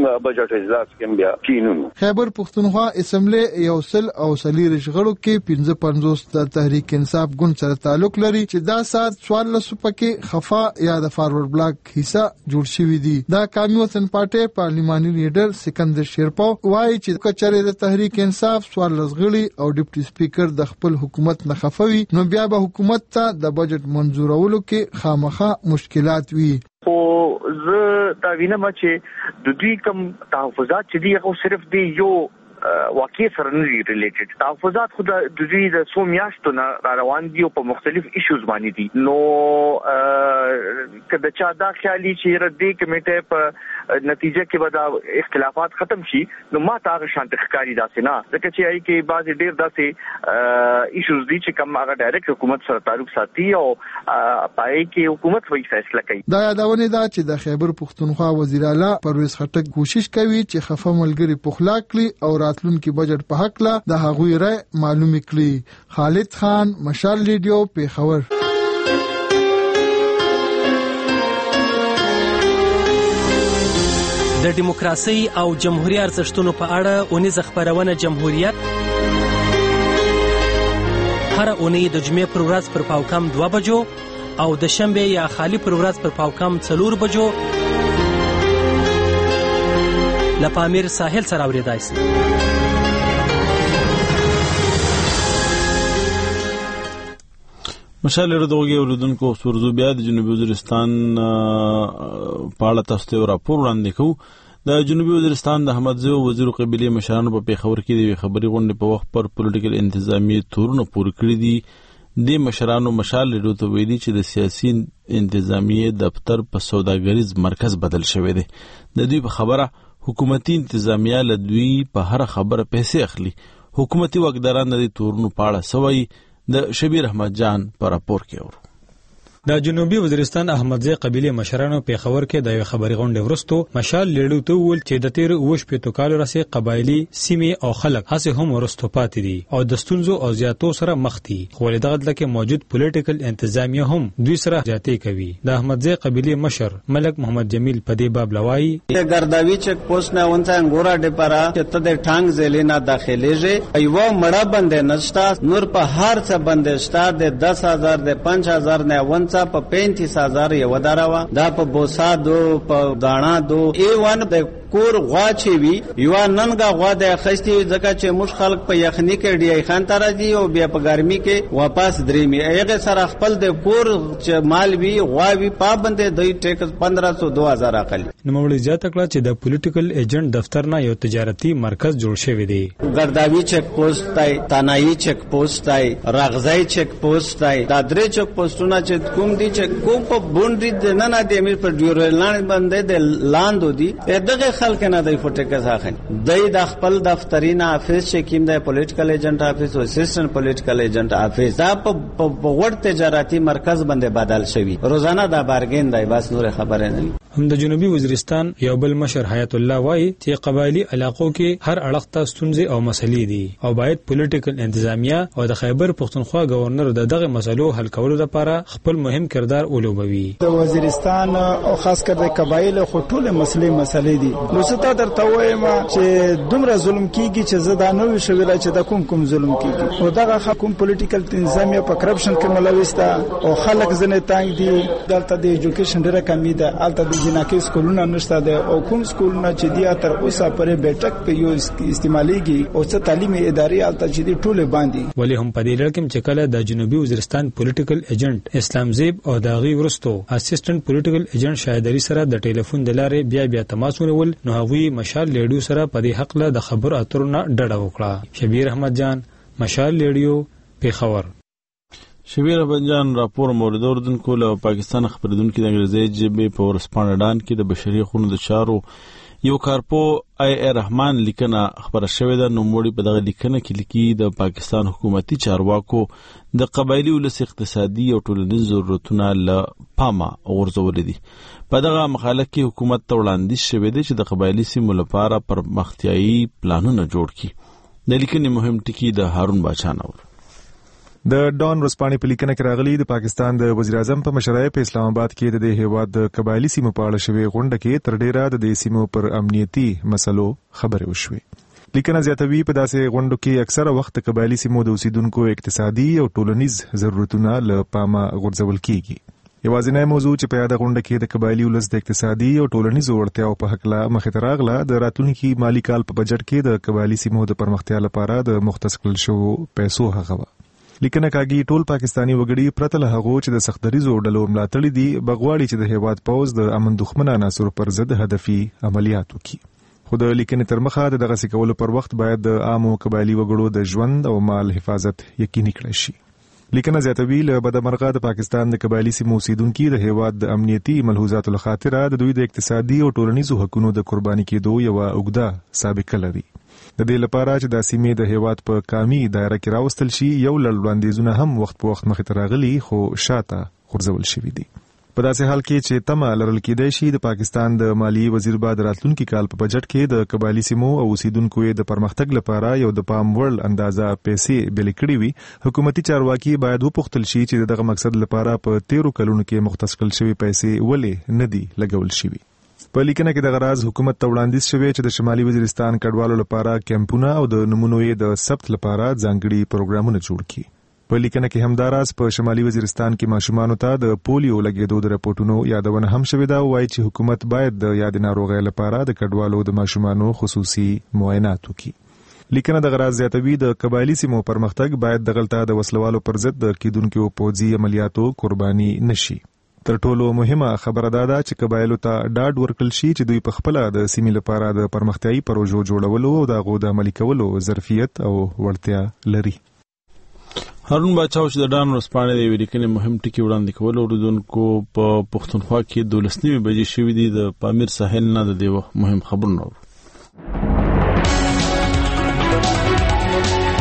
خیبر پښتونخوا اسمبلی یو سل او څلېرویشت غړو کې پنځه پنځوس د تحریک انصاف ګوند سره تعلق لري چې دا سات څوارلس پکې خفا یا د فارورډ بلاک حصہ جوړ شوي دي. دا قومي وطن پارټۍ پارلیماني لیډر سکندر شیرپا وایي چې که چېرې د تحریک انصاف څوارلس غړي او ډیپټي سپیکر د خپل حکومت نه خفه وي نو بیا به حکومت ته د بجټ منظورولو کې خامخا مشکلات وي. خو زه دا وینم چې د دوی کوم تحفظات چې دي هغه صرف دی یو واقع سره نه دي ریلیټډ. تحفظات خو د دوی د څو میاشتو نه را روان دي او په مختلف ایشوز باندې دي. نو که د چا دا خیالي چې ردې کمیټې په نتیجه کې به دا اختلافات ختم شي نو ما ته هغه شانت ښکاري داسې نه، ځکه چې هغې کې بعضې ډېر داسې ایشوز دي چې کوم هغه ډایرکټ حکومت سره تعلق ساتي او په هغې کې حکومت وایي فیصله کوي. دا یادونه ده چې د خیبر پښتونخوا وزیر اعلی پرویز خټک کوشش کوي چې خفه ملګري پخلا کړي او راتلونکي بجټ په حق له د هغوی رای معلوم کړي. خالد خان مشال ریډیو پېښور. د دیموکراسي او جمهوریت ارزښتونو په اړه اونیزه خپرونه جمهوریت هر اونۍ د جمعې پر ورځ پر پاوکم دوه بجو او د شنبې یا خالی پر ورځ پر پاوکم څلور بجو له پامیر ساحل سره اورېدای شئ. مشال ردوږي اوریدونکو سورزو بیا د جنوبي وزیرستان په اړه تاسو ته راپور وړاندې کوو. د جنوبي وزیرستان د احمدزي وزیر قبيلې مشرانو په پیښور کې د خبري غونډې په وخت پر پولیټیکل انتظامی تورونه پور کړی دي. د مشرانو مشال له دوه ویلي چې د سیاسي انتظامی دفتر په سوداګریز مرکز بدل شوی دی. د دوی په خبره حکومتي انتظامیه له دوی په هر خبره پیسې اخلي. حکومتي واکداران د تورونو پاړه سوی د شبیر احمد جان پر راپور کې اورو. د جنوبي وزیرستان احمدزی قبیله مشرانو په خبر کې د خبري غونډې ورستو مشال لیړو ته ول چې د تیر اوش په توکالو راسي قبایلی سیمه او خلک هڅه هم ورستو پاتې دي او د ستونزو او زیاتو سره مخ دي. خو دغه دلته موجود پولیټیکل انتظامیه هم دوی سره زیاتې کوي. د احمدزی قبیله مشر ملک محمد جمیل په دې باب لوای د ګرداوی چک پوسټ نه ونته انګورا ډپرا چې ته د ټانګ زلینا داخليږي ایو مړه بندې نشتا نور په هر څه بندې شتا د دس هزار د پنځه هزار نه ونته په پینتیس هزار یو دراوه دا په بوسا دو په دانا دو ای وان د کور غوا چی وی یو ننګه غوا د خستی ځکه چې مش خلک په یخنی کې ډی خان ته راځي او بیا په ګرمي کې واپس درېمي هغه سره خپل د کور چې مال وی غوا وی پابند دی ټیکس پندرہ سو دو هزار اقل. نوموړي زیاته کړه چې د پولیټیکل ایجنټ دفتر نه یو تجارتي مرکز جوړ شوی دی. ګرداوی چک پوسټ تای تانایی چک پوسټ تای راغزای چک پوسټ تای دا درې چک پوسټونه چې کوم دي چې کوم په بونډري د نه نه د امیر پر ډیورلان باندې د لاندو دي دغه خلک نه د فوټیکس اخلي د د خپل دفترینه افیس چې کیم د پولیټیکل ایجنټ افیس او اسسټنټ پولیټیکل ایجنټ افیس دا په وړ تجارتي مرکز باندې بدل شوی. روزانه دا بارګین دی بس نور خبره نه. هم د جنوبي وزیرستان یو بل مشر حیات الله وایي چې قبایلی علاقو کې هر اړخ ته ستونزې او مسلې دي او باید پولیټیکل انتظامیه او د خیبر پختونخوا گورنر د دغه مسلو حل کولو لپاره خپل مهم کردار ولوبوي. د وزیرستان او خاص کر د قبایل خو ټول مسلې مسلې دي. نو ستا درته وایم چې دومره ظلم کیږي چې زه دا نه وی شویل چې د کوم کوم ظلم کیږي او دغه حکومت پولیټیکل انتظامیه په کرپشن کې ملوث ده او خلک زنه تانګ دي. دلته د ایجوکیشن ډیره کمی ده. الته د جناکي سکولونه نشته ده او کوم سکولونه چې دی تر اوسه پرې بیٹک په یو استعماليږي او څه تعلیمي ادارې الته چې دی ټوله باندې. ولی هم په دې لړ کې چې کله د جنوبي وزیرستان پولیټیکل ایجنټ اسلام زیب او داغي ورستو اسسټنټ پولیټیکل ایجنټ شایدری سره د ټلیفون د لارې بیا بیا تماس ونیول نو هغوی مشال لیډیو سره په دې حق له د خبر اترو نه ډډه وکړه. شبیر احمد جان مشال لیډیو پیښور. شبیر احمد جان راپور مورد اوردونکو له پاکستان خبردونکو د انګریزي ژبې په ورسپانه ډان کې د بشري حقوقو د چارو یو کارپو ای ای رحمان لیکنه خبره شوې ده. نو موږ په دغه لیکنه کې لیکي د پاکستان حکومتي چارواکو د قبایلی ولس اقتصادي او ټولنیز ضرورتونه له پامه غورځولې دي. په دغه مقاله کې حکومت ته وړاندیز شوی دی چې د قبایلی سیمو لپاره پرمختیایي پلانونه جوړ کړي. د لیکنې مهم ټکي د هارون باچا نور. د ډان ورسپانې په لیکنه کې راغلي د پاکستان د وزیر اعظم په مشرۍ په اسلام آباد کې د دې هیواد د قبایلی سیمو په اړه شوې غونډه کې تر ډیره د دې سیمو پر امنیتي مسلو خبرې وشوې. لیکنه زیاتوي په داسې غونډو کې اکثره وخت قبایلی سیمو د اوسیدونکو اقتصادي او ټولنیز ضرورتونه له پامه غورځول کیږي. یوازینی موضوع چې په یاده غونډه کې د قبایلی ولس د اقتصادي او ټولنیزو اړتیاو په حق له مخې ته راغله د راتلونکي مالي کال په بجټ کې د قبایلی سیمو د پرمختیا لپاره د مختص کړل شوو پیسو هغه وه. لیکنه کاږي ټول پاکستانی وګړي پرته له هغو چې د سختدریزو ډلو ملاتړي دي بغواړي چې د هیواد پوز د امن دښمن عناصرو پر ضد هدفي عملیات وکړي. خو د لیکنې تر مخه د دغه کولو پر وخت باید د عامو قبایلی وګړو د ژوند او مال حفاظت یقیني کړی شي. لیکنه زیاتوي له بدمرغه د پاکستان د قبایلی سیمو اوسیدونکو د هیواد د امنیتي ملحوظاتو له خاطره د دوی د اقتصادي او ټولنیزو حقوقو د قرباني کېدو یو اوږده سابقه لري. د دې لپاره چې د سیمې د هیواد په کامي دایره کې راوستل شي یو لړ وړاندیزونه هم وخت په وخت مخې ته راغلي خو شاته غورځول شوي دي. په داسې حال کې چې تمه لرل کېدای شي د پاکستان د مالیې وزیر به د راتلونکي کال په بجټ کې د قبایلی سیمو او اوسیدونکو د پرمختګ لپاره یو د پام وړ اندازه پیسې بلې کړې وي. حکومتي چارواکي باید وپوښتل شي چې دغه مقصد لپاره په تیرو کلونو کې مختص کړل شوي پیسې ولې نه دي لګول شوي. په لیکنه کې د غراض حکومت ته وړاندیز شوی چې د شمالي وزیرستان کډوالو لپاره کیمپونه او د نمونو د ثبت لپاره ځانګړي پروګرامونه جوړ کړي. په لیکنه کې همداراز په شمالي وزیرستان کې ماشومانو ته د پولیو لګیدو د راپورټونو یادونه هم شوې ده. وایي چې حکومت باید د یاد ناروغۍ لپاره د کډوالو د ماشومانو خصوصي معاینات وکړي. لیکنه د غراض زیاتوي د قبایلی سیمو پرمختګ باید دغلته د وسلوالو پر ضد د کیدونکو پوځي عملیاتو قرباني نشي. تر ټولو مهمه خبره دا ده چې قبایلو ته ډاډ ورکړل شي چې دوی په خپله د سیمې لپاره د پرمختیایي پروژو جوړولو او د هغو د عملي کولو ظرفیت او وړتیا لري. هارون باچاو چې د ډان ورسپانې د یوې لیکنې مهم ټکي وړاندې کول اورېدونکو په پښتونخوا کې دولس نیمې بجې شوي دي. د پامیر ساحل نه د دې وخت مهم خبرونه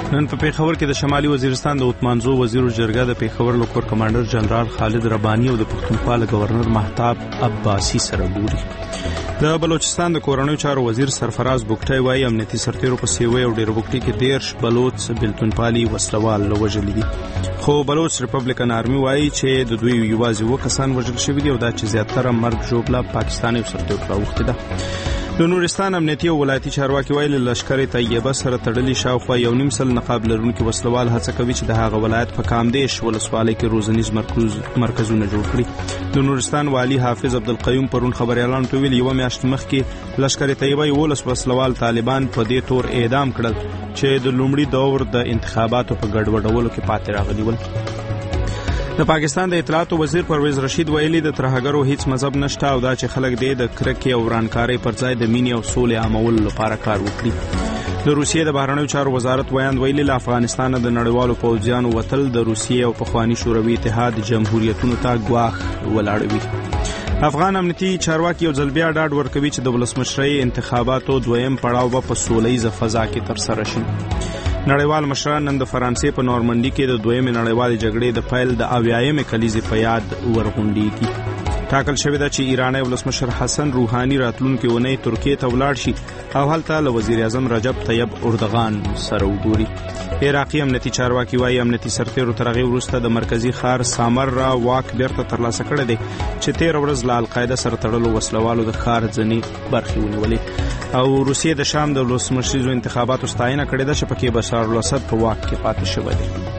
نن په پیښور کې د شمالي وزیرستان د اتمانزو وزیر جرګه د پیښور لوکور کمانډر جنرال خالد ربانی او د پښتونخوا گورنر مهتاب عباسی سره ګوري. د بلوچستان د کورنیو چارو وزیر سرفراز بوکټای وايي امنیتي سرتیرو په سیوی او ډیربوکټي کې دیرش بلوچ بلتونپالي وسلوال وژل دي. خو بلوچ ریپبلیکن آرمي وايي چې د دوی یوازې و کسان وژل شوي دي او دا چې زیاتره مرګ ژوبله پاکستاني سرتیرو راوخته ده. د نورستان امنیتي او ولایتي چارواکي ویلي لشکر طیبه سره تړلي شاوخوا یو نیم سل نقاب لرونکي وسلوال هڅه کوي چې د هغه ولایت په کامدیش ولسوالۍ کې روزنیز مرکز مرکزونه جوړ کړي. د نورستان والی حافظ عبدالقیوم پرون خبريالانو ته ویلي یوه میاشت مخکې لشکر طیبه یولس وسلوال طالبان په دې تور اعدام کړل چې د لومړي دور د انتخاباتو په ګډوډولو کې پاتې راغلي ول. د پاکستان د اطلاعاتو وزیر پرویز رشید ویلي د ترهګرو هیڅ مذهب نشته او دا چې خلک دې د کرکې او ورانکارۍ پر ځای د مینې او سولې عامولو لپاره کار وکړي. د روسیې د بهرنیو چارو وزارت ویاند ویلي له افغانستان د نړیوالو پوځیانو وتل د روسیې او پخواني شوروي اتحاد جمهوریتونو ته ګواښ ولاړوي. افغان امنیتي چارواکي یو ځل بیا ډاډ ورکوي چې د ولسمشرۍ انتخاباتو دویم پړاو به په سولیزه فضا کې ترسره شي. نړیوال مشران نن د فرانسې په نورمندي کې د دویمې نړیوالې جګړې د پیل د اویایمې کلیزې په یاد ورغونډېږي. ټاکل شوې ده چې ایرانی ولسمشر حسن روحاني راتلونکې اونۍ ترکیې ته ولاړ شي او هلته له وزیر اعظم رجب طیب اردغان سره وګوري. عراقي امنیتي چارواکي وايي امنیتي سرتیرو تر هغې وروسته د مرکزي ښار سامر را واک بیرته ترلاسه کړی دی چې تېره ورځ له القاعده سره تړلو وسلوالو د ښار ځینې برخې ونیولې او روسیې د شام د ولسمشریزو انتخاباتو ستاینه کړې ده چې پکې بشار الاسد په واک کې پاتې شوی دی.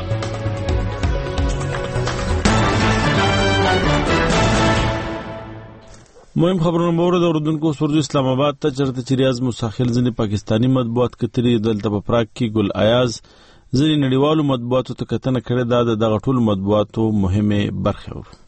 مهم خبرونه مورد د اردوونکو سپورځو اسلام آباد ته چرته چې ریاض مساخل ځینې پاکستانی مطبوعات کتري دلته په پراګ کې ګل ایاز ځینې نړیوالو مطبوعاتو ته کتنه کړې ده د دغه ټولو مطبوعاتو مهمه برخه و.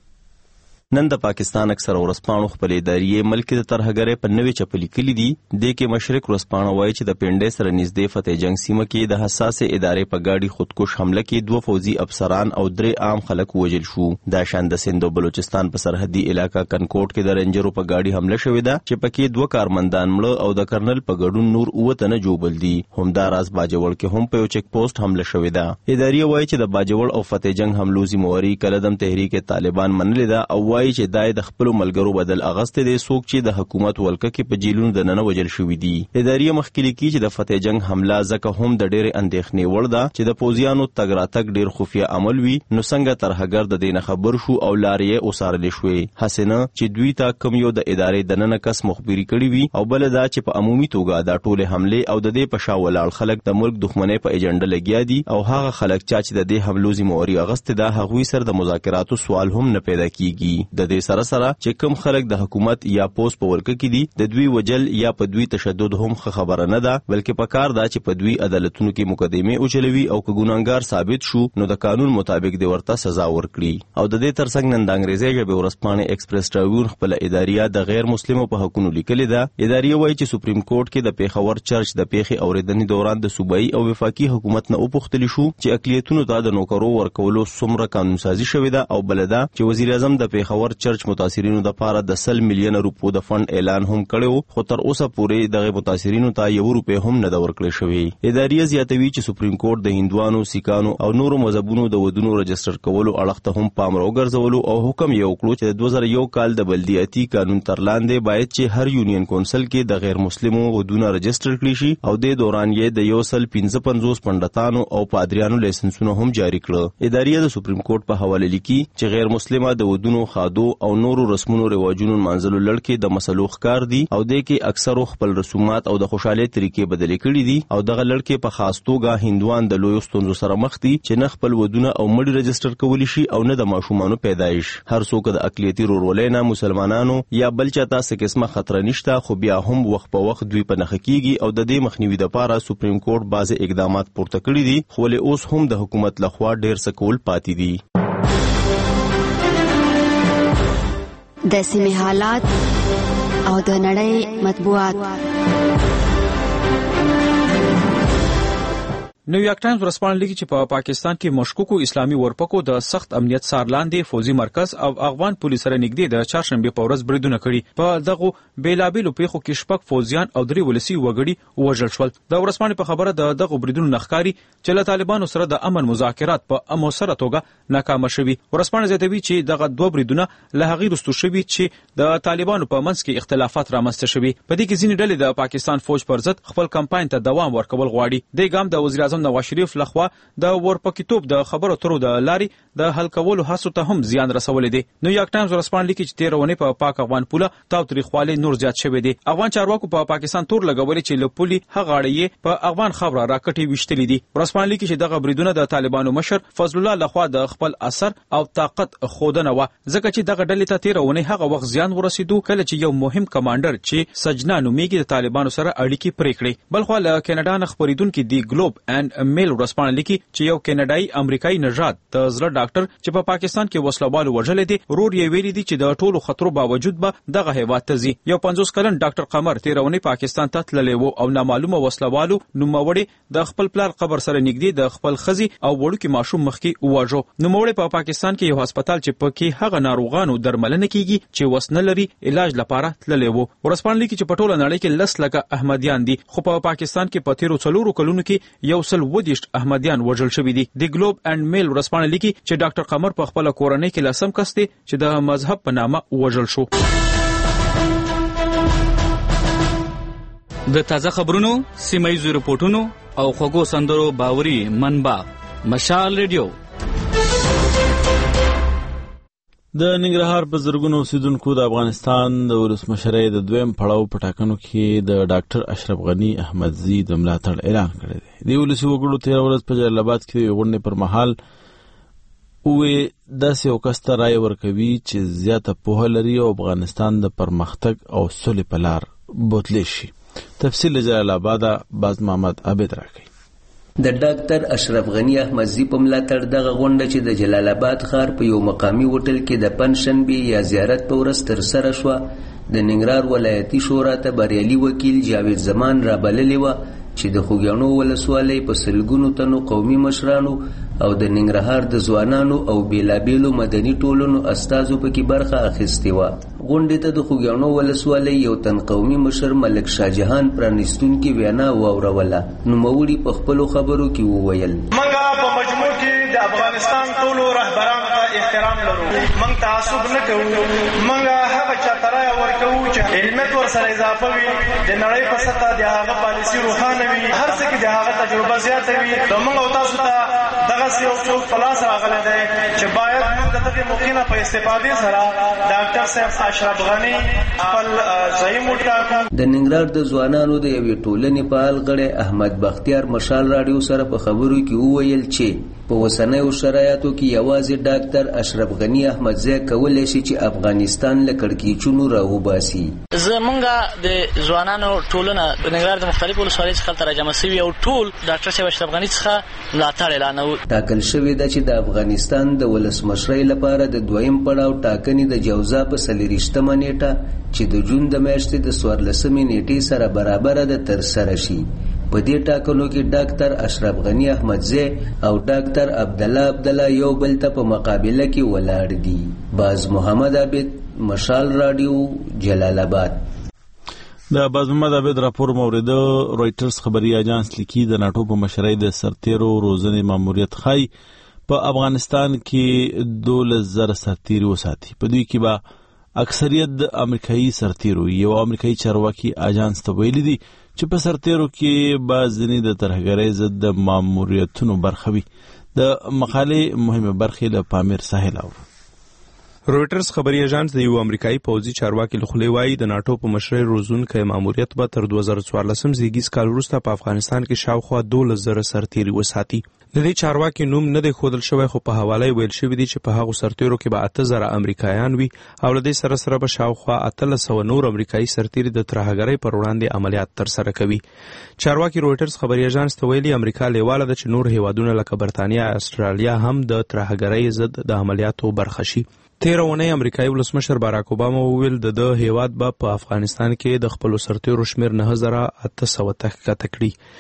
نن د پاکستان اکثر ورسپانو خپل ادارې ملک د ترهګرۍ په نوې چپلي کلی دي د کې مشرق ورسپانو وایي چې د پنډې سره نږدې فتح جنگ سیمه کې د حساس ادارې په گاډي خودکش حمله کې دوه فوجي افسران او درې عام خلک وژل شو. دا شان د سند او بلوچستان په سرحدي علاقہ کنکوټ کې د رنجرو په گاډي حمله شوې ده چې پکې دوه کارمندان مړه او د کرنل په ګډون نور اوه تنه جوبل دي. همداراز باجوړ کې هم په یو چک پوسټ حمله شوې ده. ادارې وایي چې د باجوړ او فتح جنگ حملو ذمہواری کلدم تحریک طالبان منلې ده او وایي چې دای د خپل ملګرو بدل اغسته دي څوک چې د حکومت ولکه کې په جیلونو د ننه وجل شوې دي. ادارې مخکې لیکي چې د فتح جنگ حمله ځکه هم د ډېرې اندېښنې وړ ده چې د پوځیانو تګ راتګ ډېر خفیه عمل وي نو څنګه ترهګر د دې نه خبر شو او لارې وسارلې شوې. حسنه چې دوی ته کم یو د ادارې د ننه کس مخبري کړي وي او بل دا چې په عمومي توګه دا ټوله حمله او د دې په شا ولاړ خلک د ملک دښمنۍ په ایجنډا لګیا دي او هغه خلک چې د دې حملو ذمہواری اغسته ده هغوی سره د مذاکراتو سوال هم نه پیدا کیږي. د دې سره سره چې کوم خلک د حکومت یا پوس په ورکه کې دي د دوی وجل یا په دوی تشدد هم خبره نه ده بلکې په کار ده چې په دوی عدالتونو کې مقدمه اوچلوي او که ګناهګار ثابت شو نو د قانون مطابق د ورته سزا ورکړي. او د دې ترڅنګ نن د انګریزي ژبه ورسپانه ایکسپریس ټریبیون خپل اداریه د غیر مسلمو په حقوقو لیکلې ده. اداریه وایي چې سپریم کورټ کې د پیښور چرچ د پیښې اوریدنې دوران د صوبایي او وفاقي حکومت نه وپوښتل شو چې اقلیتونو ته د نوکرو ورکولو څومره قانون سازي شوې ده او بل ده چې وزیر اعظم د پیښور چرچ متاثرینو د لپاره د سل میلیون روپو د فند اعلان هم کړو خو تر اوسه پورې دغه متاثرینو ته یو روپۍ هم نه د ورکړل شوی. ادارې زیاتوي چې سپریم کورټ د هندوانو، سیکانو او نورو مذهبونو د ودونو رجستر کولو اړخ ته هم پام راوګرځولو او حکم یې وکړو چې د دوه زره یو کال د بلدیاتي قانون تر لاندې باید چې هر یونین کونسل کې د غیر مسلمو ودونه رجستر کړي شي او د دوران یې د یو سل پنځه پنځوس پندتانو او پادریانو لایسنسونه هم جاری کړل. ادارې د سپریم کورټ په حواله لیکي چې غیر مسلمه د ودونو، خادو او نورو رسمونو رواجونو منځلو لړکې د مسلو ښکار دي او د کې اکثرو خپل رسومات او د خوشاله طریقې بدلې کړې دي او دغه لړکې په خاص توګه هندوان د لوی ستونزو سره مخ دي چې نه خپل ودونه او مړي رجستر کولی شي او نه د ماشومانو پیدایش. هر څوک د اقلیتي رورولۍ نه مسلمانانو یا بل چاته څه قسمه خطر نشته خو بیا هم وخت په وخت دوی په نخښه کیږي او د دې مخنیوي لپاره سپریم کورټ بعض اقدامات پورته کړي دي خو له اوس هم د حکومت لخوا ډیر څه کول پاتې دي. د سیمې حالات او د نړۍ مطبوعات. نیویارک ټایمز ورځپاڼه لیکي چې په پاکستان کې مشکوکو اسلامي ورپکو د سخت امنیت څار لاندې فوزي مرکز او افغان پولیس سره نږدې د چهارشنبه په ورځ بریدونه کړي. په دغه بیلابېلو پیښو کې شپږ فوزیان او درې ولسي وګړي وژل شول. د ورځپاڼې په خبره د دغه بریدونو نخکاری چې له طالبانو سره د امن مذاکرات په اموثره توګه ناکام شوي. ورځپاڼه زیاتوي چې دغه دوه بریدونه له هغې وروسته شوي چې د طالبانو په منځ کې اختلافات رامنځته شوي. په دې کې ځینې ډلې د پاکستان فوج پر ضد خپل کمپاین ته دوام ورکول غواړي. دې ګام د وزیر اعظم نواز شریف لخوا د ورپکیتوب د خبرو اترو د لارې د حل کولو هڅو ته هم زیان رسولی دی. نیویارک ټایمز ورځپاڼه لیکي چې تېره اونۍ په پاک افغان پوله تاوتریخوالی نور زیات شوی دی. افغان چارواکو په پاکستان تور لګولې چې له پولې هغه اړه یې په افغان خاوره راکټې ویشتلې دي. ورځپاڼه لیکي چې دغه بریدونه د طالبانو مشر فضل الله لخوا د خپل اثر او طاقت ښودنه وه، ځکه چې دغه ډلې ته تېره اونۍ هغه وخت زیان ورسېدو کله چې یو مهم کمانډر چې سجنا نومیږي د طالبانو سره اړیکې پرې کړې. بلخوا له کینیډا نه خپرېدونکي دی ګلوب اینډ میل ورځپاڼه لیکي چې یو کینیډایي امریکایي نژاد د زړه ډاکټر چې په پاکستان کې وسلوالو وژلی دی ورور یې ویلي دي چې د ټولو خطرو باوجود به دغه هیواد ته ځي. یو پنځوس کلن ډاکټر قمر تېره اونۍ پاکستان ته تللی و او نامعلومه وسلوالو نوموړی د خپل پلار قبر سره نږدې د خپل ښځې او وړوکي ماشوم مخکې وواژو. نوموړی په پاکستان کې یو هسپتال چې پکې هغه ناروغانو درملنه کیږي چې وس نه لري علاج لپاره تللی و. ورځپاڼه لیکي چې په ټوله نړۍ کې لس لکه احمدیان دي، خو په پاکستان کې په تېرو څلورو کلونو کې یو سل اووه دېرش احمدیان وژل شوي دي. د ګلوب اینډ میل ورځپاڼه لیکي چې ډاکټر قمر په خپله کورنۍ کې لسم کس دی چې د مذهب په نامه وژل شو. د تازه خبرونو، سیمه ییزو رپورټونو او خوږو سندرو باوري منبع مشال ریډیو. د ننګرهار په زرګونو اوسیدونکو د افغانستان د ولسمشرۍ د دویم پړاو په ټاکنو کې د ډاکټر اشرف غني احمدزي د ملاتړ اعلان کړی دی. د ولسي وګړو تېره ورځ په جلال آباد کې د یوې غونډې پر مهال ووې داسې یو کس ته رایه ورکوي چې زیاته پوهه لري او افغانستان د پرمختګ او سولې په لار بوتلی شي. تفصیل له جلال آباده باز محمد عابد راکوي. د ډاکټر اشرف غني احمدزي په ملاتړ دغه غونډه چې د جلال آباد ښار په یو مقامي هوټل کې د پنجشنبې یا زیارت په ورځ ترسره شوه، د ننګرهار ولایتي شورا ته بریالي وکیل جاوید زمان رابللې وه چې د خوږیاڼو ولسوالۍ په سلګونو تنو قومي مشرانو او د ننګرهار د ځوانانو او بیلابیلو مدني ټولنو استازو پکې برخه اخیستې وه. غونډې ته د خوږیاڼو ولسوالۍ یو تن قومي مشر ملک شاهجهان پرانیستونکې وینا واوروله. نوموړي په خپلو خبرو کې وویل: موږ په مجموع کې د افغانستان ټولو رهبرانو ته احترام لرو، موږ تعصب نه کوو، موږ هغه چاته رایه ورکوو چې علمیت ورسره اضافه وي، د نړۍ په سطحه د هغه پالیسي روښانه وي، هر څه کې د هغه تجربه زیاته وي. نو موږ او تاسو ته دغسې یو څوک په لاس راغلی دی چې باید موږ د دغې موقع نه په استفادې سره ډاکټر صاحب اشرف غني خپل زعیم وټاکو. د ننګرهار د ځوانانو د یوې ټولنې فعال غړی احمد بختیار مشال راډیو سره په خبرو کې وویل چې په اوسنیو شرایطو کې یوازې ډاکټر اشرف غني احمدزی کولی شي چې افغانستان له کړکېچونو راوباسي. زمونږ د ځوانانو ټولنه د ننګرهار د مختلفو ولسوالیو څخه هلته راجمع سوي او ټول ډاکټر صاحب اشرف غني څخه ملاتړ اعلانوي. ټاکل شوې ده چې د افغانستان د ولسمشرۍ لپاره د دویم پړاو ټاکنې د جوزا په څلېرویشتمه نیټه چې د جون د میاشتې د څوارلسمې نیټې سره برابره ده ترسره شي. په دې ټاکنو کې ډاکټر اشرف غني احمدزی او ډاکټر عبدالله عبدالله یو بل ته په مقابله کې ولاړ دي. باز محمد عابد، مشال راډیو، جلال آباد. د باز محمد عابد راپور موریده. رویټرز خبري اجانس لیکي د ناټو په مشرۍ د سرتیرو روزنې ماموریت خای په افغانستان کې دولس زره سرتیري وساتي. په دوی کې به اکثریت د امریکایي سرتیرو. یو امریکایي چارواکي اجانس ته ویلي دي چې په سرتیرو کې بعض ځینې د ترهګرۍ ضد د ماموریتونو برخه وي. د مقالې مهمه برخې له پامیر ساحل اورو. رویټرز خبري اژانس د یو امریکایي پوځي چارواکي له خولې وایي د ناټو په مشرۍ روزونکی ماموریت به تر دوه زره څوارلسم زیږیز کال وروسته په افغانستان کې شاوخوا دولس زره سرتیري وساتي. د دې چارواکي نوم نه دی ښودل شوی، خو په حواله یې ویل شوي دي چې په هغو سرتیرو کې به اته زره امریکایان وي او له دې سره سره به شاوخوا اتلس سوه نور امریکایي سرتیري د ترهګرۍ پر وړاندې عملیات ترسره کوي. چارواکي رویټرز خبري اژانس ته ویلي امریکا لیواله ده چې نور هیوادونه لکه برطانیه او استرالیا هم د ترهګرۍ ضد د عملیاتو برخه شي. تېره اونۍ امریکایي ولسمشر باراک اوباما وویل د ده هیواد به په افغانستان کې د خپلو سرتیرو شمېر نهه زره اته سوه ته ښکته کړي.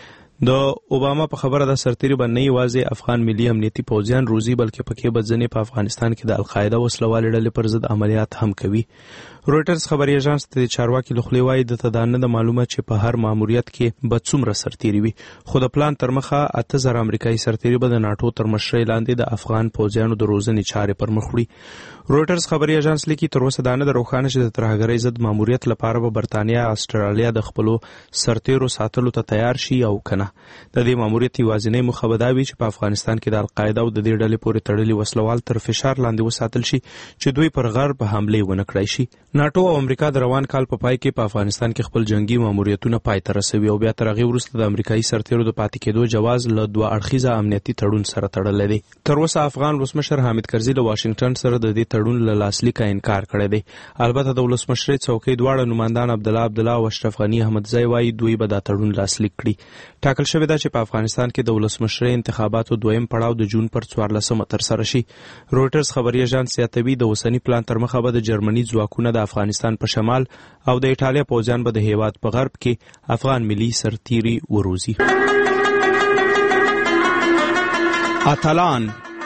د اوباما په خبره د سرتیری باندې یوازې افغان ملي امنیتي پوځیان روزي بلکې پکې به ځنې په افغانستان کې د القاعده وسلوالې ډلې پر ضد عملیات هم کوي. رويټرز خبري اژانس ته چارواکي له خولې وایي د تدانه د معلومات چې په هر ماموریت کې به څومره سرتیری وي، خو د پلان تر مخه اته زره امریکایي سرتیری به د ناټو تر مشرۍ لاندې د افغان پوځیانو د روزنې چارې پر مخ وړي. رويټرز خبري اژانس لیکي تر اوسه دا نه ده روښانه چې د ترهګرۍ ضد ماموریت لپاره به برتانیا استرالیا د خپلو سرتیرو ساتلو ته تیار شي او کنه. د دې ماموریت یوازینۍ موخه به دا وي چې په افغانستان کې د القاعده او د دې ډلې پورې تړلي وسلوال تر فشار لاندې وساتل شي چې دوی پر غرب حمله ونه کړای شي. ناټو او امریکا د روان کال په پای کې په افغانستان کې خپل جنگي ماموریتونه پای ته رسوي او بیا تر هغې وروسته د امریکایي سرتیرو د پاتې کېدو جواز له دوه اړخیزه امنیتي تړون سره تړلی دی. تر اوسه افغان ولسمشر حامد کرزي له واشنګټن سره د دې تړون له لاسلیکه انکار کړی دی. البته د ولسمشرۍ څوکۍ دواړه نمایندان عبدالله عبدالله او اشرف غني احمدزی وایي دوی به دا تړون لاسلیک کړي. ټاکل شوې ده چې په افغانستان کې د ولسمشرۍ انتخاباتو دویم پړاو د جون پر څوارلسمه ترسره شي. رويټرز خبري اژانس زیاتوي د اوسني پلان تر مخه به د جرمني ځواکونه د افغانستان په شمال او د ایټالیا پوځیان به د هیواد په غرب کې افغان ملي سرتیري وروزي. اتلان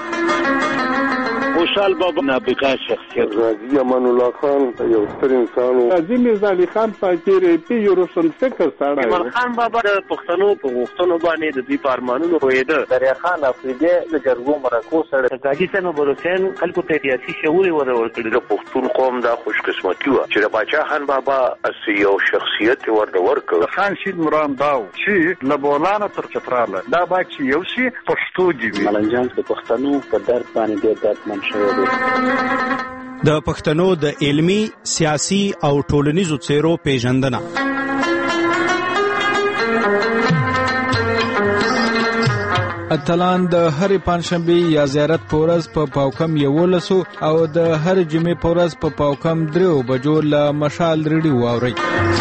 خوشحال بابا نابغه شخصیت غازی امان الله خان یو ستر انسان و. غازی میرزا علي خان فقیر پی یو روشن فکر سره. ایمان خان بابا د پښتنو په غوښتنو باندې د دوی په ارمانونو پوهېده. دریا خان افریدي د جرګو مرکو سره. غازی سیمه بروسین خلکو ته سیاسي شعور ورکړي. د پښتون قوم دا خوش قسمتي وه چې د باچا خان بابا اسی یو شخصیت ورته ورکړ. خان شید مرام داو چې له بولانه تر چتراله دا با چې یو شي پښتو دی. ملنجان د پښتنو په درد باندې ډېر دردمن د پښتنو د علمي، سیاسي او ټولنیزو څیرو پیژندنه. اتلان د هر پنځشنبه یا زیارت په ورځ په پاوکم یولسو او د هر جمعې په ورځ په پاوکم درو بجو له مشال ریډیو واوري.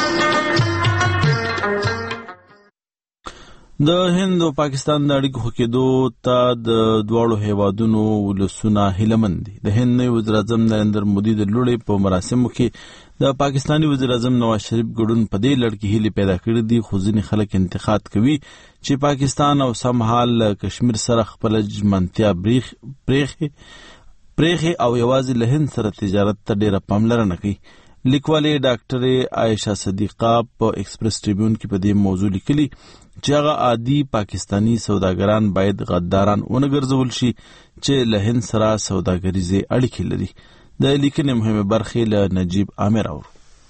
د هند او پاکستان د اړیکو ښه کېدو ته د دواړو هیوادونو ولسونه هیلهمند دي. د هند نوي وزیر اعظم نریندر مودي د لوړې په مراسمو کې د پاکستاني وزیر اعظم نواز شریف ګډون په دې لړ کې هیلې پیدا کړې دي، خو ځینې خلک انتقاد کوي چې پاکستان او سمحال کشمیر سره خپل ژمنتیا پرېښې پرېښې او یوازې له هند سره تجارت ته ډېره پاملرنه کوي. لیکوالې ډاکټرې عایشه صدیقه په ایکسپریس ټریبیون کې په دې موضوع لیکلي چې هغه عادي پاکستانی سوداګران باید غداران ونه ګرځول شي چې له هند سره سوداګریزې اړیکې لري. د لیکنې مهمه برخې له نجیب عامر اورو.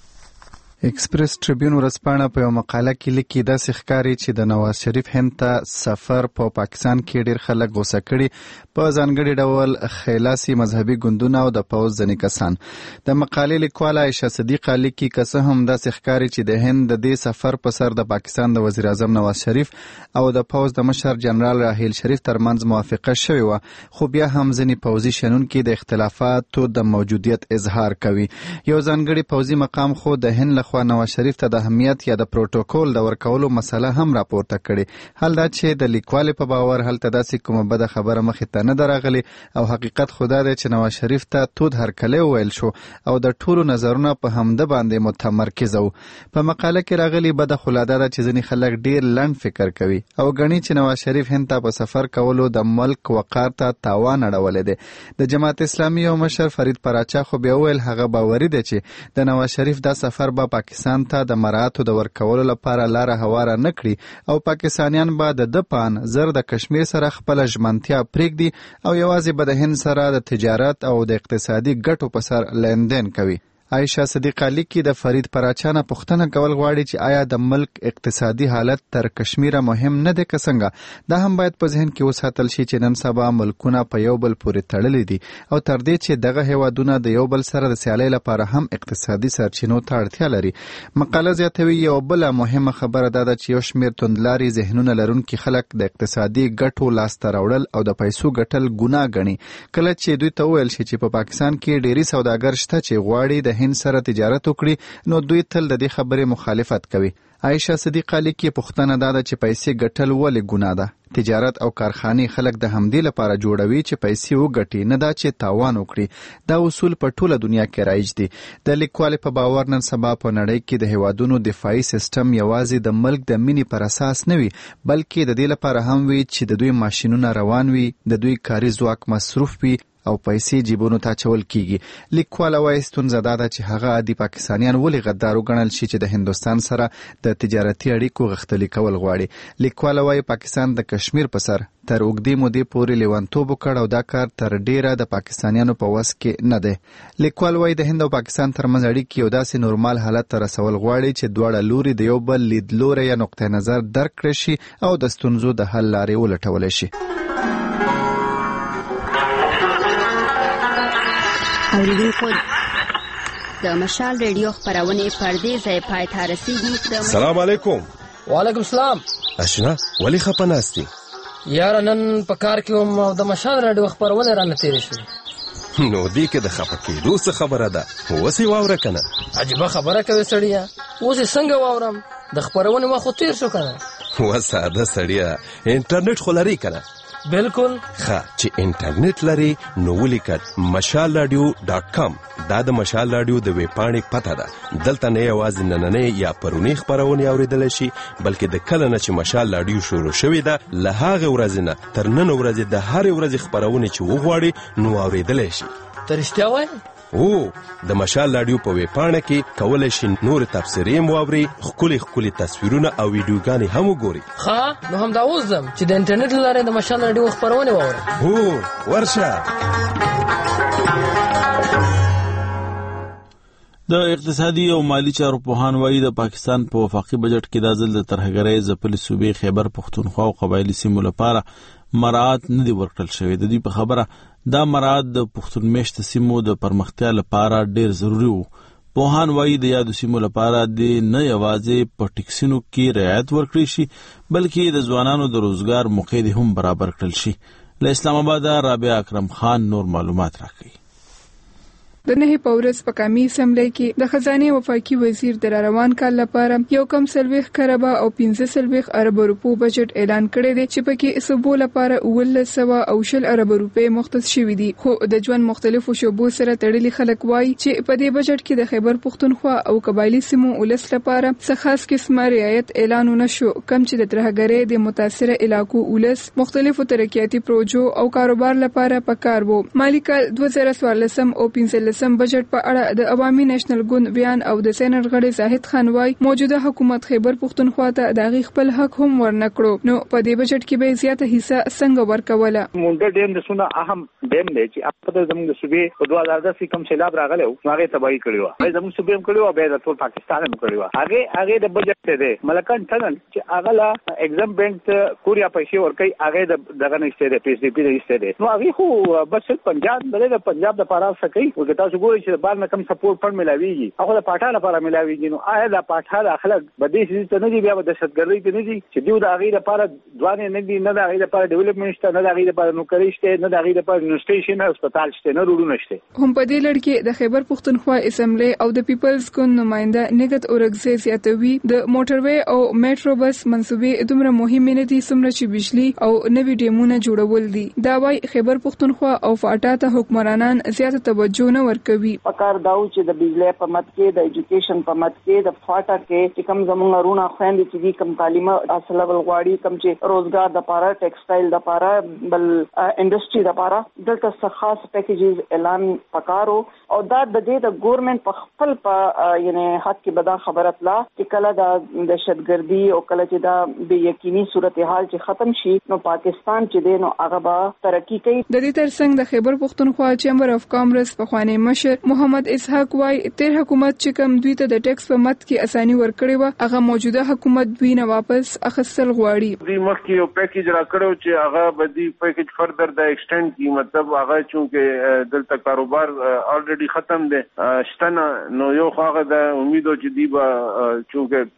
ایکسپریس ټریبیون ورځپاڼه په یو مقاله کې لیکي داسې ښکاري چې د نواز شریف هند ته سفر په پا پاکستان کې ډېر خلک غوسه کړي، په ځانګړي ډول خیلاسي مذهبي ګوندونه او د پوځ ځینې کسان. د مقالې لیکواله عایشه صدیقه لیکي که څه هم داسې ښکاري چې د هند د دې سفر په سر د پاکستان د وزیر اعظم نواز شریف او د پوځ د مشر جنرال راحیل شریف ترمنځ موافقه شوې وه، خو بیا هم ځینې پوځي شنونکي د اختلافاتو د موجودیت اظهار کوي. یو ځانګړي پوځي مقام خو د هند خو نواز شریف ته د اهمیت یا د پروتوکول د ورکولو مسله هم راپورته کړي. حال دا چې د لیکوالې په باور هلته داسې کومه بده خبره مخې ته نه ده راغلې او حقیقت خو دا دی چې نواز شریف ته تود هرکلی وویل شو او د ټولو نظرونه په همده باندې متمرکز وو. په مقاله کې راغلي بده خو لا دا ده چې ځینې خلک ډېر لنډ فکر کوي او ګڼي چې نواز شریف هند ته په سفر کولو د ملک وقار ته تاوان اړولی دی. د جماعت اسلامي او مشر فرید پراچا خو بیا وویل هغه باوري دی چې د نواز شریف دا سفر به پاکستان ته د مراعاتو د ورکولو لپاره لاره هواره نه کړي او پاکستانیان به د ده پان زر د کشمیر سره خپله ژمنتیا پرېږدي او یوازې به د هند سره د تجارت او د اقتصادي ګټو په سر لیندین کوي. عایشه صدیقه لیکي د فرید پراچا نه پوښتنه کول غواړي چې آیا د ملک اقتصادي حالت تر کشمیره مهم نه دی که څنګه؟ دا هم باید په ذهن کې وساتل شي چې نن سبا ملکونه په یو بل پورې تړلي دي او تر دې چې دغه هیوادونه د یو بل سره د سیالۍ لپاره هم اقتصادي سرچینو ته اړتیا لري. مقاله زیاتوي یو بله مهمه خبره دا ده چې یو شمېر توندلاري ذهنونه لرونکي خلک د اقتصادي ګټو لاسته راوړل او د پیسو ګټل ګناه ګڼي. کله چې دوی ته وویل شي چې په پاکستان کې ډېری سوداګر شته چې غواړي د هند سره تجارت وکړي نو دوی تل د دې خبرې مخالفت کوي. عائشه صدیق علي کې پوښتنه دا ده چې پیسې ګټل ولې ګناه ده؟ تجارت او کارخانې خلک د همدې لپاره جوړوي چې پیسې وګټي، نه دا چې تاوان وکړي. دا اصول په ټوله دنیا کې رایج دي. د لیکوال په باور نن سبا په نړۍ کې د هیوادونو دفاعي سیستم یوازې د ملک د مینې پر اساس نه وي، بلکې د دې لپاره هم وي چې د دوی ماشینونه روان وي، د دوی کاري ځواک مصروف وي او پیسې جیبونو ته اچول کیږي. لیکوال وایي ستونزه دا ده چې هغه عادي پاکستانیان ولې غدار وګڼل شي چې د هندوستان سره د تجارتي اړیکو غښتلي کول غواړي. لیکوال وایي پاکستان د کشمیر په سر تر اوږدې مودې پورې لیونتوب وکړ او دا کار تر ډیره د پاکستانیانو په وس کې نه دی. لیکوال وایي د هند او پاکستان ترمنځ اړیکې یو داسې نورمال حالت ته رسول غواړي چې دواړه لوري د یو بل لیدلوری یا نقطه نظر درک کړي شي او د ستونزو د حل لارې ولټولی شي. اوریدونکو د مشال ریډیو خپرونې پردې ځای پای ته رسیږي. سلام علیکم. وعلیکم السلام. اشنا ولی خپه ناستی؟ یاره نن په کار کې وم او د مشال ریډیو خپرونې رانه تېرې شوې. نو دې کې د خپه کېدو څه خبره ده؟ اوس یې واوره که نه؟ عجیبه خبره کوې سړیه. اوس یې څنګه واورم؟ د خپرونې وخت خو تېر شو که نه. و ساده سړیه، انټرنیټ خو لري که نه؟ بالکل. ښه چې انټرنیټ لري نو ولیکه مشال رادیو ډاټ کام. دا د مشال رادیو د ویب پاڼې پته ده. دلته نه یوازې نننۍ یا پرونی خپرونې اوریدلی شي، بلکې د کله نه چې مشال رادیو شروع شوې ده له هغې ورځې نه تر نن ورځې د هرې ورځې خپرونې چې وغواړي نو اوریدلی شي. ته رښتیا وایې؟ او د مشال رادیو په ویب پاڼه کې کولی شي نور تبصرې هم واوري، ښکلي ښکلي تصویرونه او ویډیوګانې هم وګوري. ښه نو همدا اوس ځم چې د انټرنیټ له لارې د مشال رادیو خپرونې واورم. هو ورشه. د اقتصادي او مالی چارو پوهان وایي د پاکستان په وفاقي بجټ کې دا ځل د ترهګرۍ ځپلې صوبې خیبر پښتونخوا او قبایلي سیمو لپاره مراعات نه دي ورکړل شوی. د دوی په خبره دا مراعات د پښتون میشته سیمو د پرمختیا لپاره ډیر ضروری وو. پوهان وایي د یادو سیمو لپاره د نه یوازې په ټیکسینو کې رعایت ورکړي شي، بلکې د ځوانانو د روزګار موقع هم برابر کړل شي. له اسلام آباد رابعه اکرم خان نور معلومات راکوي. د نهي پورس په قومي اسمبلی کې د خزانه وفاقي وزیر د روان کال لپاره یو کم سلويخ کربا او پنځه سلويخ ارب روپو بجټ اعلان کړی دی چې پکې سبو لپاره اول سوا او شل ارب روپے مختص شوي دي. خو د ژوند مختلفو شوبو سره تړلي خلک وایي چې په دې بجټ کې د خیبر پښتونخوا او قبایلی سیمو ولس لپاره څه خاص قسمه رعایت اعلان نشو، کم چې د ترهګرۍ د متاثره علاقو ولس مختلفو ترقیاتي پروژو او کاروبار لپاره پکار وو. مالی کال دوه زره څوارلس او پنځه سم بجټ په اړه د عوامي نېشنل ګوند بیان او د سېنات غړي زاهد خان وای موجوده حکومت خیبر پښتونخوا ته د خپل حق هم ورنکړو. نو په دې بجټ کې به زیاته حصہ څنګه ورکوله؟ مونږ ډېر د سونه اهم ډېم دی چې په زموږ د صوبې په دوه هزار دس کې کوم سیلاب راغلی او هغه تباہي کړی و. هغه زموږ صوبې هم کړی او به د ټول پاکستان هم کړی و. هغه هغه د بجټ دی ملکان ټنل چې هغه لا ایگزام بانک کوریا پیسې ورکړي، هغه د دغه نشته دی پی سی پی نشته دی. نو هغه خو بس پنجاب بلې د پنجاب د پاره سکی او تاسو ګورئ چې بار نه کم سپورټ فند ملاويږي، هغه د پاټا لپاره ملاويږي. نو آیا د پاټا د خلک بده شي ته نه دی، بیا د دهشتګردۍ ته نه دی چې دیو د هغه لپاره ځوانې نه دی، نه د هغه لپاره ډیولپمنټ شته، نه د هغه لپاره نوکری شته، نه د هغه لپاره یونیورسيټي نه هسپتال شته، نه روډونه شته. هم په دې لړ کې د خیبر پښتونخوا اسمبلی او د پیپلز ګوند نماینده نګت اورګزی زیاتوي د موټروي او میټرو بس منسوبې دومره مهمه نه دي څومره چې بجلی او نوي ډیمونه جوړول دي. دا وايي خیبر پښتونخوا او فاټا ته حکمرانان زیاته توجه نه ورکوي. پکار داو چې د بجلی په مت کې، د ایجوکیشن په مت کې، د فاټا کې چې کوم زموږ رونه خويندې چې دي کوم تعلیمه اصل ول غواړي، کوم چې روزګار د پاره، ټیکسټایل د پاره، بل انډستری د پاره دلته څه خاص پیکیجز اعلان پکارو او دا د دې د ګورنمنت په خپل په یعنی حق کې بدا خبره تلا چې کله د دهشتګردي او کله چې دا بې یقیني صورتحال چې ختم شي نو پاکستان چې دی نو هغه به ترقی کوي. د دې ترڅنګ د خیبر پښتونخوا چیمبر اف کامرس په خوانی مشر محمد اسحاق وای تیر حکومت چې کوم دوی ته د ټیکس په مت کې اساني ورکړې و هغه موجوده حکومت دوی نه واپس اخیستل غواړي. دوی مخکې یو پیکیج راکړو چې هغه بدی پیکیج فردر د ایکسټند کی مطلب هغه چونکه دلته کاروبار الریډي ختم دی شتنه نو یو هغه د امیدو چې دی با چونکه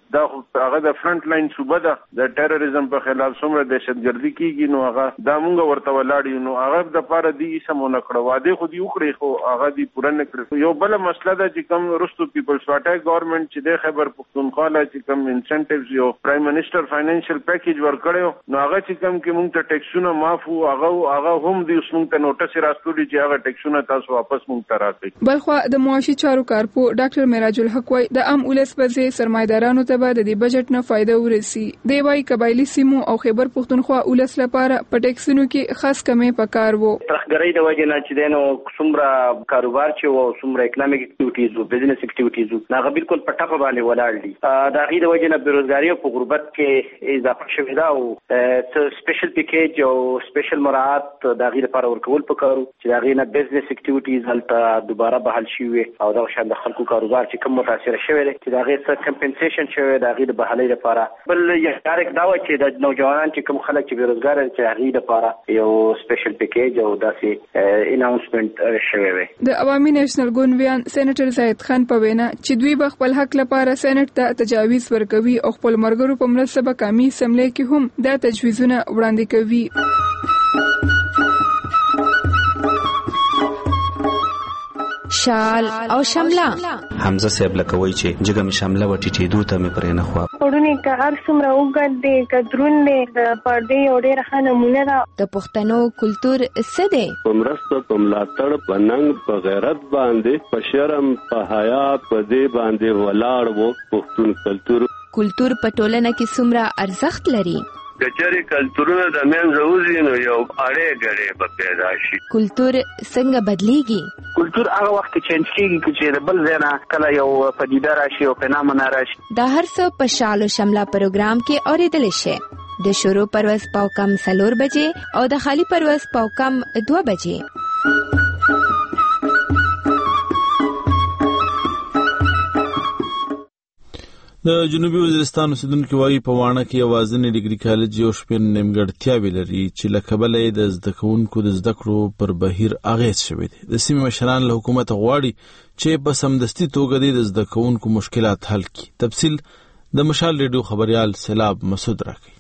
دا هغه د فرنٹ لاین صوبه ده د ټیرریزم په خلاف څومره دهشتګردي کیږي نو هغه دا مونږ ورته ولاړ نو هغه د پاره دی سمونه کړو واده خو دی وکړي خو هغه دی پوره نه کړو. یو بل مسله ده چې کوم رستو پیپلز پارټي ګورنمنت چې د خیبر پختونخوا لا چې کوم انسنټیوز یو پرایم منسٹر فاینانشل پیکیج ورکړو نو هغه چې کوم کې مونږ ته ټیکسونه معاف او هغه هغه هم دی اوس مونږ ته نوټس راستوري چې هغه ټیکسونه تاسو واپس مونږ ته راکړي. بلخوا د معاشي چارو کارپو ډاکټر معراج الحق وايي د عام ولس په ځای سرمایدارانو ته به د دې بجټ نه فائدہ ورسي. دی وايي قبایلی سیمو او خیبر پختونخوا ولس لپاره په ټیکسونو کې خاص کمې پکار وو. ترخګرۍ د وجه نه چې دنو څومره کاروبار چې وو څومره اکونومیک اکټیویټیز او بزنس اکټیویټیز هغه بالکل په ټاپه باندې ولاړ دي. دا غي د وجه نه بیروزګاری او غربت کې اضافه شوې ده او څه سپیشل پیکیج او سپیشل مراعات دا غي لپاره ورکول پکارو چې دا غي نه بزنس اکټیویټیز هلته دوباره بحال شي او دا شان د خلکو کاروبار چې کوم متاثر شوی دی چې دا غي څه کمپنسیشن شوی دا غي د بحالۍ لپاره. بل یو ډایرکټ دا و چې د نوجوانان چې کوم خلک چې بیروزګار دي چې غي لپاره یو سپیشل پیکیج او داسې اناونسمنت شوی دی. د عوامي نېشنل ګوند سېنیټر زاهد خان په وینا چې دوی به خپل حق لپاره سېنات ته تجاویز ورکوي او خپل مرګرو په مرسته به قومي اسمبلی کې هم دا تجویزونه وړاندې کوي. شال او شمله حمزه صاحب لکوي چې جګه می شمله وټی ټیدو ته می پرې نه خو پړونی که هر څومره وګد دی کدرون دی د پردې او ډېر ښه نمونه ده. د پښتنو کلتور څه دی؟ په مرسته په ملاتړ په ننګ په غیرت باندې په شرم په حیا په دې باندې ولاړ وو. پښتون کلتور کلتور په ټولنه کې څومره ارزښت لري؟ کچري کلتورونه د منځه وځي نو یو اړې ګړې به پیدا شي. کلتور څنګه بدلیږي؟ کلتور هغه وخت چینج کیږي چې د بل ځای نه کله یو پدیده راشي او فنامنا راشي. دا هر څه په شال او شمله پروګرام کې اوریدل شي. د شروع پرواز پاو کم سلور بجې او د خالی پرواز پاو کم دو بجې. د جنوبي وزیرستان اوسیدونکو وايي په وانه کې یوازینی ډیګري کالج یو شپږ نیمګړتیاوې لري چې له کبله یې د زده کوونکو د زده کړو پر بهیر اغیز شوی دی. د سیمې مشران له حکومت غواړي چې په سمدستي توګه د زده کوونکو مشکلات حل کړي. تفصیل د مشال ریډیو خبريال سیلاب مسعود راکړي.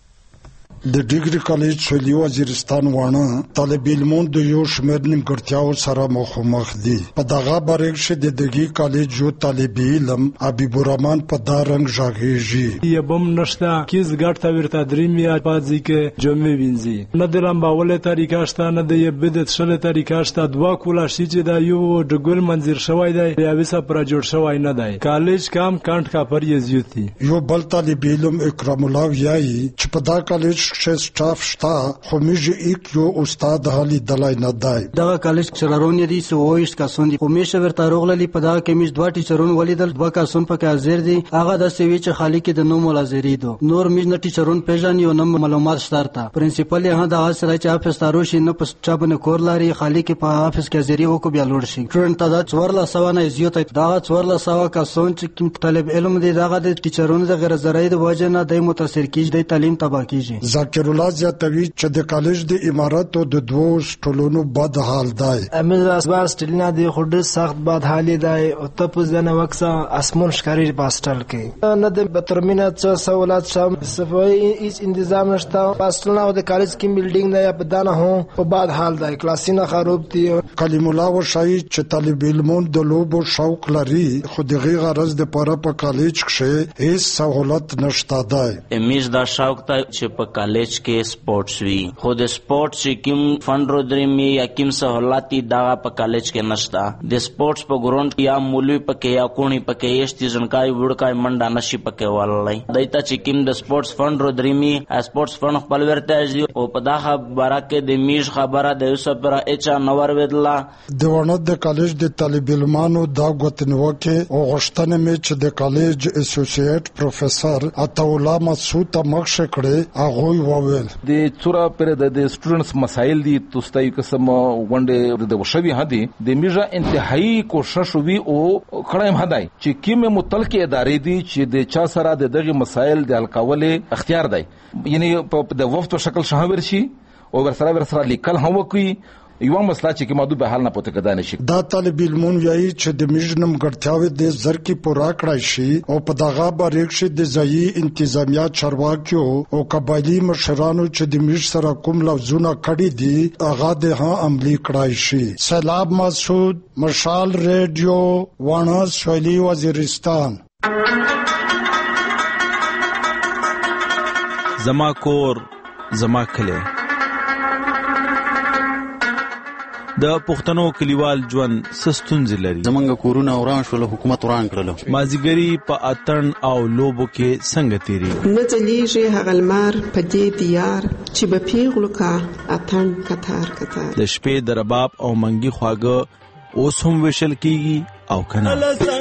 د ډیګري کالج سویلي وزیرستان وانه طالب علمون د یو شمېر نیمګړتیاو سره مخامخ دي. په دغه باره کې د دغه کالج یو طالب علم حبیب الرحمن په دا رنګ ژغېږي. یې بم نشته کیس ګټ تا ورته دریم یا پاتې کې جمع وینځي نه درم باوله طریقه شته نه د بدعت شله طریقه شته. دوا کولا شي چې دا یو ډګل منظر شوی دی یا وسه پر جوړ شوی نه دی. کالج کام کانټ کا پر یې زیوتی. یو بل طالب علم اکرام الله یای چې په دا کالج شتاف شتا خو میږي یک یو استاد حالي دلای نه دی. دا کالج چرارون دي سوويش کسون دي خو میشه ورته روغللی په دا کې میش دوه ټیچرون ولیدل دوه کسون په کې حاضر دي. هغه د سوي چې خالی کې د نوم ولازري دو نور میش نه ټیچرون پیژن یو نوم معلومات شتارته. پرنسپل هغه د اثر چې افس تاروشي نه پس چابنه کور لري خالی کې په افس کې حاضری وکړي بیا لوړ شي. ټرن ته دا څورلا سوانه زیات دا څورلا سوا کسون چې طالب علم دي دغه د ټیچرونو د غیر زرای د وجه نه د متاثر کیږي د تعلیم تباہ کیږي. ذکر الله زیاتوي چې د کالج د امارات او د دوه سټولونو بد حال دی. امیر اسبار سټلنا دی خو ډېر سخت بد حال دی او ته په ځنه وکسه اسمون شکاري پاستل کې نه د بترمنه څه سہولت شام صفای هیڅ تنظیم نشته. پاستلنا او د کالج کې بلډینګ نه یا بدانه هو په بد حال دی. کلاسینه خراب دي. کلیم الله وشای چې طالب علمون د لوبو شوق لري خو دغه غرض د پاره په کالج کې هیڅ سہولت نشته دی. امیش دا شوق ته چې په کالج کې سپورتس وی خو د سپورتس کوم فند رو درمي یا کوم سہولتي دا په کالج کې نشتا. د سپورتس په ګراوند یا مولوی پکې یا کونی پکې یشتي ځنکای وړکای منډه نشي پکې والای. دایته چې کوم د سپورتس فند رو درمي سپورتس فند خپل ورته دی او په دا خبره کې د میش خبره د یوسف پر اچا نور ودلا. د ونه د کالج د طالب علمانو دا غوتنوکه او غشتنه می چې د کالج اسوسییټ پروفیسور عطاالله مسعود مخ کړي هغه وویل د څورا پر د سټوډنټس مسایل دي توستای قسم ونډه د وشوي هدي د میجا انتهایی کوشش وی او کړم هداي چې کیمه متعلق ادارې دي چې د چا سره د دغه مسایل د حل کول اختیار دی. یعنی په د وفد په شکل شامل شي او ورسره ورسره لیکل هم وکړي یو مسله چې کومه د به حل نه پته کدا نشي. دا طالب علمون وایي چې د میژنم ګټیاوي د زر کې پورا کړای شي او په دغه باندې چې د ځایي انتظامیه چارواکیو او قبایلی مشرانو چې د میژ سره کوم لفظونه کړي دي هغه د ها عملی کړای شي. سیلاب مسعود، مشال ریډیو، وانا سویلی وزیرستان. زما کور زما کلی. د پښتنو کلیوال ژوند سستونځ لري. زمونږ کورونه وران شول، حکومت وران کړل. مازیګری په اتن او لوبو کې څنګه تیری؟ نه ځلیږي هغه لمر په دې دیار چې به پیغلو کا اتن کتار کتار. د شپې د رباب او منګي خواږه اوس هم وشل کیږي او کنه.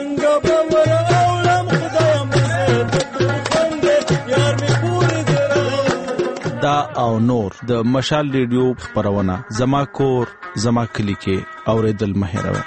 دا او نور د مشال ریډیو خبرونه زما کور زما کلی کې اوریدل مهیروي.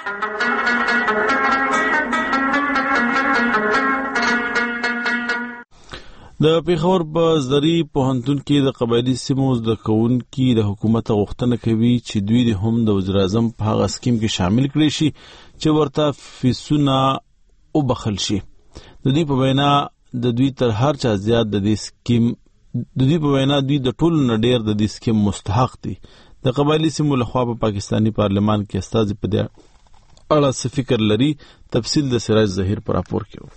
د پیښور په زری پوهنتون کې د قبایلی سیمو د کوونکي د حکومت غوښتنه کوي چې دوی د هم د وزیر اعظم په هغه سکیم کې شامل کړي شي چې ورته فیسونه او بخل شي. د دوی په وینا د دوی تر هر چا زیات د دې سکیم د دوی په وینا دوی د ټولو نه ډېر د دې سکیم مستحق دي. د قبایلی سیمو لخوا په پاکستاني پارلمان کې استازي په دې اړه څه فکر لري؟ تفصیل د سراج ظهیر پر راپور کې.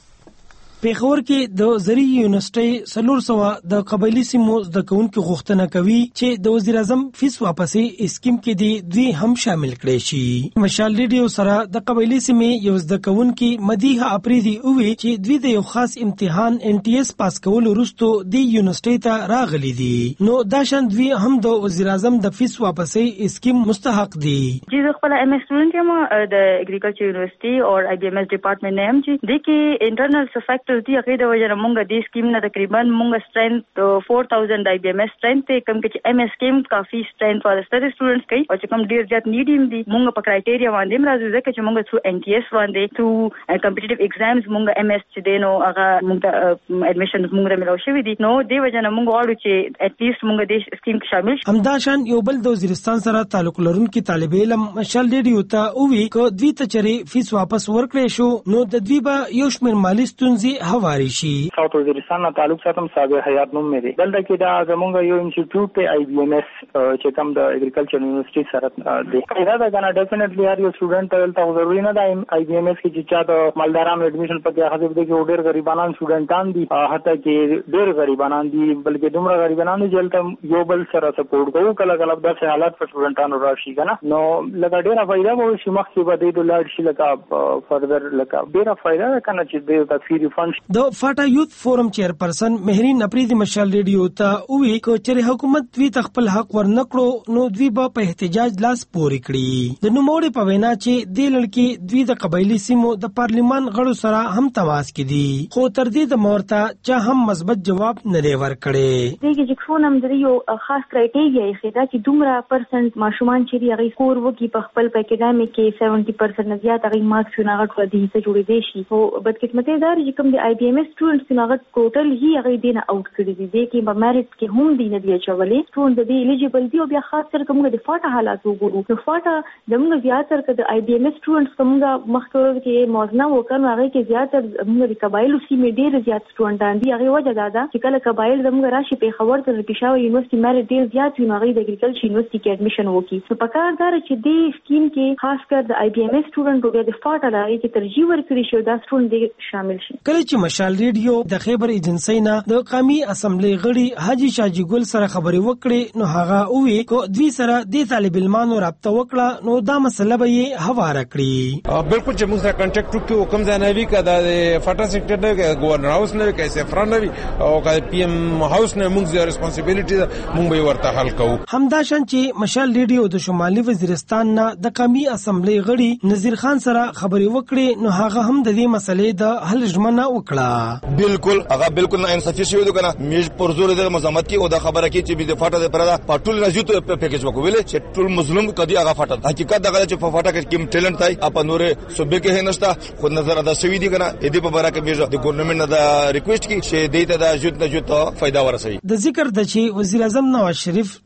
پیښور کې د زری یونیورسيټي سلور سوا د قبایلی سیمو د کوونکو غوښتنه کوي چې د وزیر اعظم فیس واپسې اسکیم کې دي دوی هم شامل کړي شي. مشال ریډیو سره د قبایلی سیمې یو د کوونکو مدیحه اپریدي اووي چې دوی د یو خاص امتحان ان ټي اس پاس کول وروسته د یونیورسيټي ته راغلي دي. نو دا شان دوی هم د وزیر اعظم د فیس واپسې اسکیم مستحق دي. چې د خپل ایم اس سټوډنټ یم د اګریکلچر یونیورسيټي او آی بي ام اس ډپارټمنټ نیم چې د کې انټرنل سفیکټ دی هغه د وجه مونږ د سکیم نه تقریبا مونږ سټرینث four thousand آی بی ایم اس سټرینث ته کم کې ایم اس سکیم کافي سټرینث فار ستاسو سټوډنټس کوي او چې کوم ډیر زیات نیډیم دي مونږ په کرایټیریا باندې راځي ځکه چې مونږ ثرو ان ټي اس باندې ثرو کمپټیټیو ایگزامز مونږ ایم اس چې دینو هغه مونږ ته اډمیشن مونږ ملو شوی دي. نو دی وجه نه مونږ غواړو چې اټ لیست مونږ د سکیم کې شامل شو. همدا شان یو بل د وزیرستان سره تعلق لرونکي طالب علم مشال ریډیو ته اووي کو دوی ته چری فیس واپس ورکړي شو نو د دوی به یو شمېر مالی ستونزې هواري شي. ساوث وزیرستان نه تعلق ساتم صابر حیات نوم مې دی. دلته کې دا زمونږ یو انسټیټیوټ ته آی بی ایم اس چې کوم د اګریکلچر یونیورسيټي سره دی. دا دا کنه ډیفینټلی هر یو سټوډنټ دلته ضروري نه دی آی بی ایم اس کې چې چا د مالدارانو اډمیشن پکې حساب دی کې ډېر غریبانان سټوډنټان دي حتی کې ډېر غریبانان دي بلکې دومره غریبانان دي چې یو بل سره سپورټ کوو کله کله د حالات په سټوډنټانو راشي کنه. نو لکه ډېره فائدہ به شي مخکې به د لاړ شي لکه فردر لکه ډېره فائدہ کنه چې د تفسیری فند د فاټا یوث فورم چیرپرسن مهرین اپریدي مشال ریډیو ته وی کو چې حکومت دوی خپل حق ورنکړو نو دوی به په احتجاج لاس پوري کړی. د نوموړي په وینا چې د لړکی دوی د قبایلی سیمو د پارلیمان غړو سره هم تماس کې دي خو تر دې د مورته چې هم مثبت جواب نه دی ورکړی. دغه چې څونم د یو خاص کرایټیریا یې خدا چې دومره پرسنټ ماشومان چې هغه سکور وکي په خپل په اکیډمیک کې seventy percent نه زیات هغه مارکس نه غټ دي چې جوړې دي شي. او بدقسمتي دا چې کوم د آی بی ایم اس سټوډنټس نه غټ ټوټل هي هغه دینه اوټ کړی دي د کې په میرټ کې هم دي نه دی چولې سټوډنټ د الیجیبل دی او بیا خاص کر کوم د فاټا حالات وګورو. نو فاټا زموږ زیاتره د آی بی ایم اس سټوډنټس کومه مخکور کې موازنه وکړو هغه کې زیاتره موږ د قبایلو سیمې ډېر زیات سټوډنټان دي. هغه وجه دا ده چې کله قبایل زموږ راشي په خبر ته پېښور یونیورسيټي میرټ ډېر زیات وي هغه د اګریکلچر یونیورسيټي کې اډمیشن وکړي. نو په کار دا چې د سکیم کې خاص کر د آی بی ایم اس سټوډنټ او د فاټا لاري چې ترجیح ورکړي شو دا سټوډنټ شامل شي. کله چې مشال ریډیو د خیبر ایجنسی نه د قومي اسمبلی غړي حاجی شاجی ګل سره خبرې وکړې نو هغه اووي کو دوی سره د طالب علمانو رابطه وکړه نو دا مسله به یې هواره کړي. بالکل چې موږ سره کانټیکټ وکړو کوم ځای نه وی کدا د فاټا سیکټر نه گورنر هاوس نه کې سفران نه وی او کدا پی ایم هاوس نه موږ زیات ریسپانسیبিলিټي موږ به ورته حل کوو. همدا شان چې مشال ریډیو د شمالي وزیرستان نه د قومي اسمبلی غړي نذیر خان سره خبرې وکړې نو هغه هم د دې مسلې د حل ژمنه وکړه. بالکل هغه بالکل نه انصافي شوی دی کنه میج پرزور د مزامت کې او د خبره کې چې د فاټا د پردا پټول راځي ته پیکیج وکول چې ټول مظلوم کدي هغه فاټا حقیقت دغه چې په فاټا کې کوم ټیلنټ تای اپ نورې صوبې کې هنستا خود نظر ادا شوی دی کنه د دې په اړه کې میج د ګورنمنت د ریکوست کې چې د دې ته د جوت نه جوت فائدہ ورسوي. د ذکر د چې وزیر اعظم نواز شریف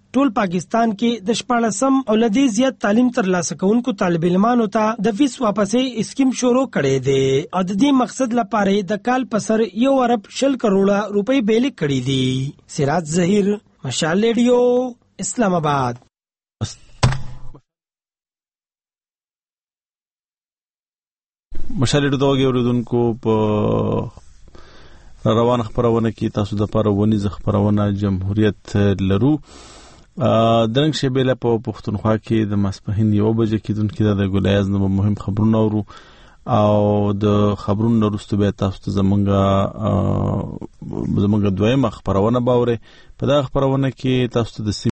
ټول پاکستان کې د شپاړسم او لدی زیات تعلیم ترلاسه کوونکو طالب علمانو ته د فیس واپسې اسکیم شروع کړي دي او د دې مقصد لپاره د کال پسر یو ارب شل کروڑه روپۍ بیل کړي دي. سراج ظهیر، مشال ریډیو، اسلام آباد. مشال ریډیو دغه اوریدونکو په روان خبرونه کې تاسو د پاره ونیز خبرونه جمهوریت لرو. درنګ شبيله په پښتونخوا کې د ماسپهین یو بجې کې دونکو د ګولایز نو مهم خبرونه ورو او د خبرونو وروسته به تاسو ته زمونږه زمونږه دویمه خبرونه باوره. په دا خبرونه کې تاسو ته د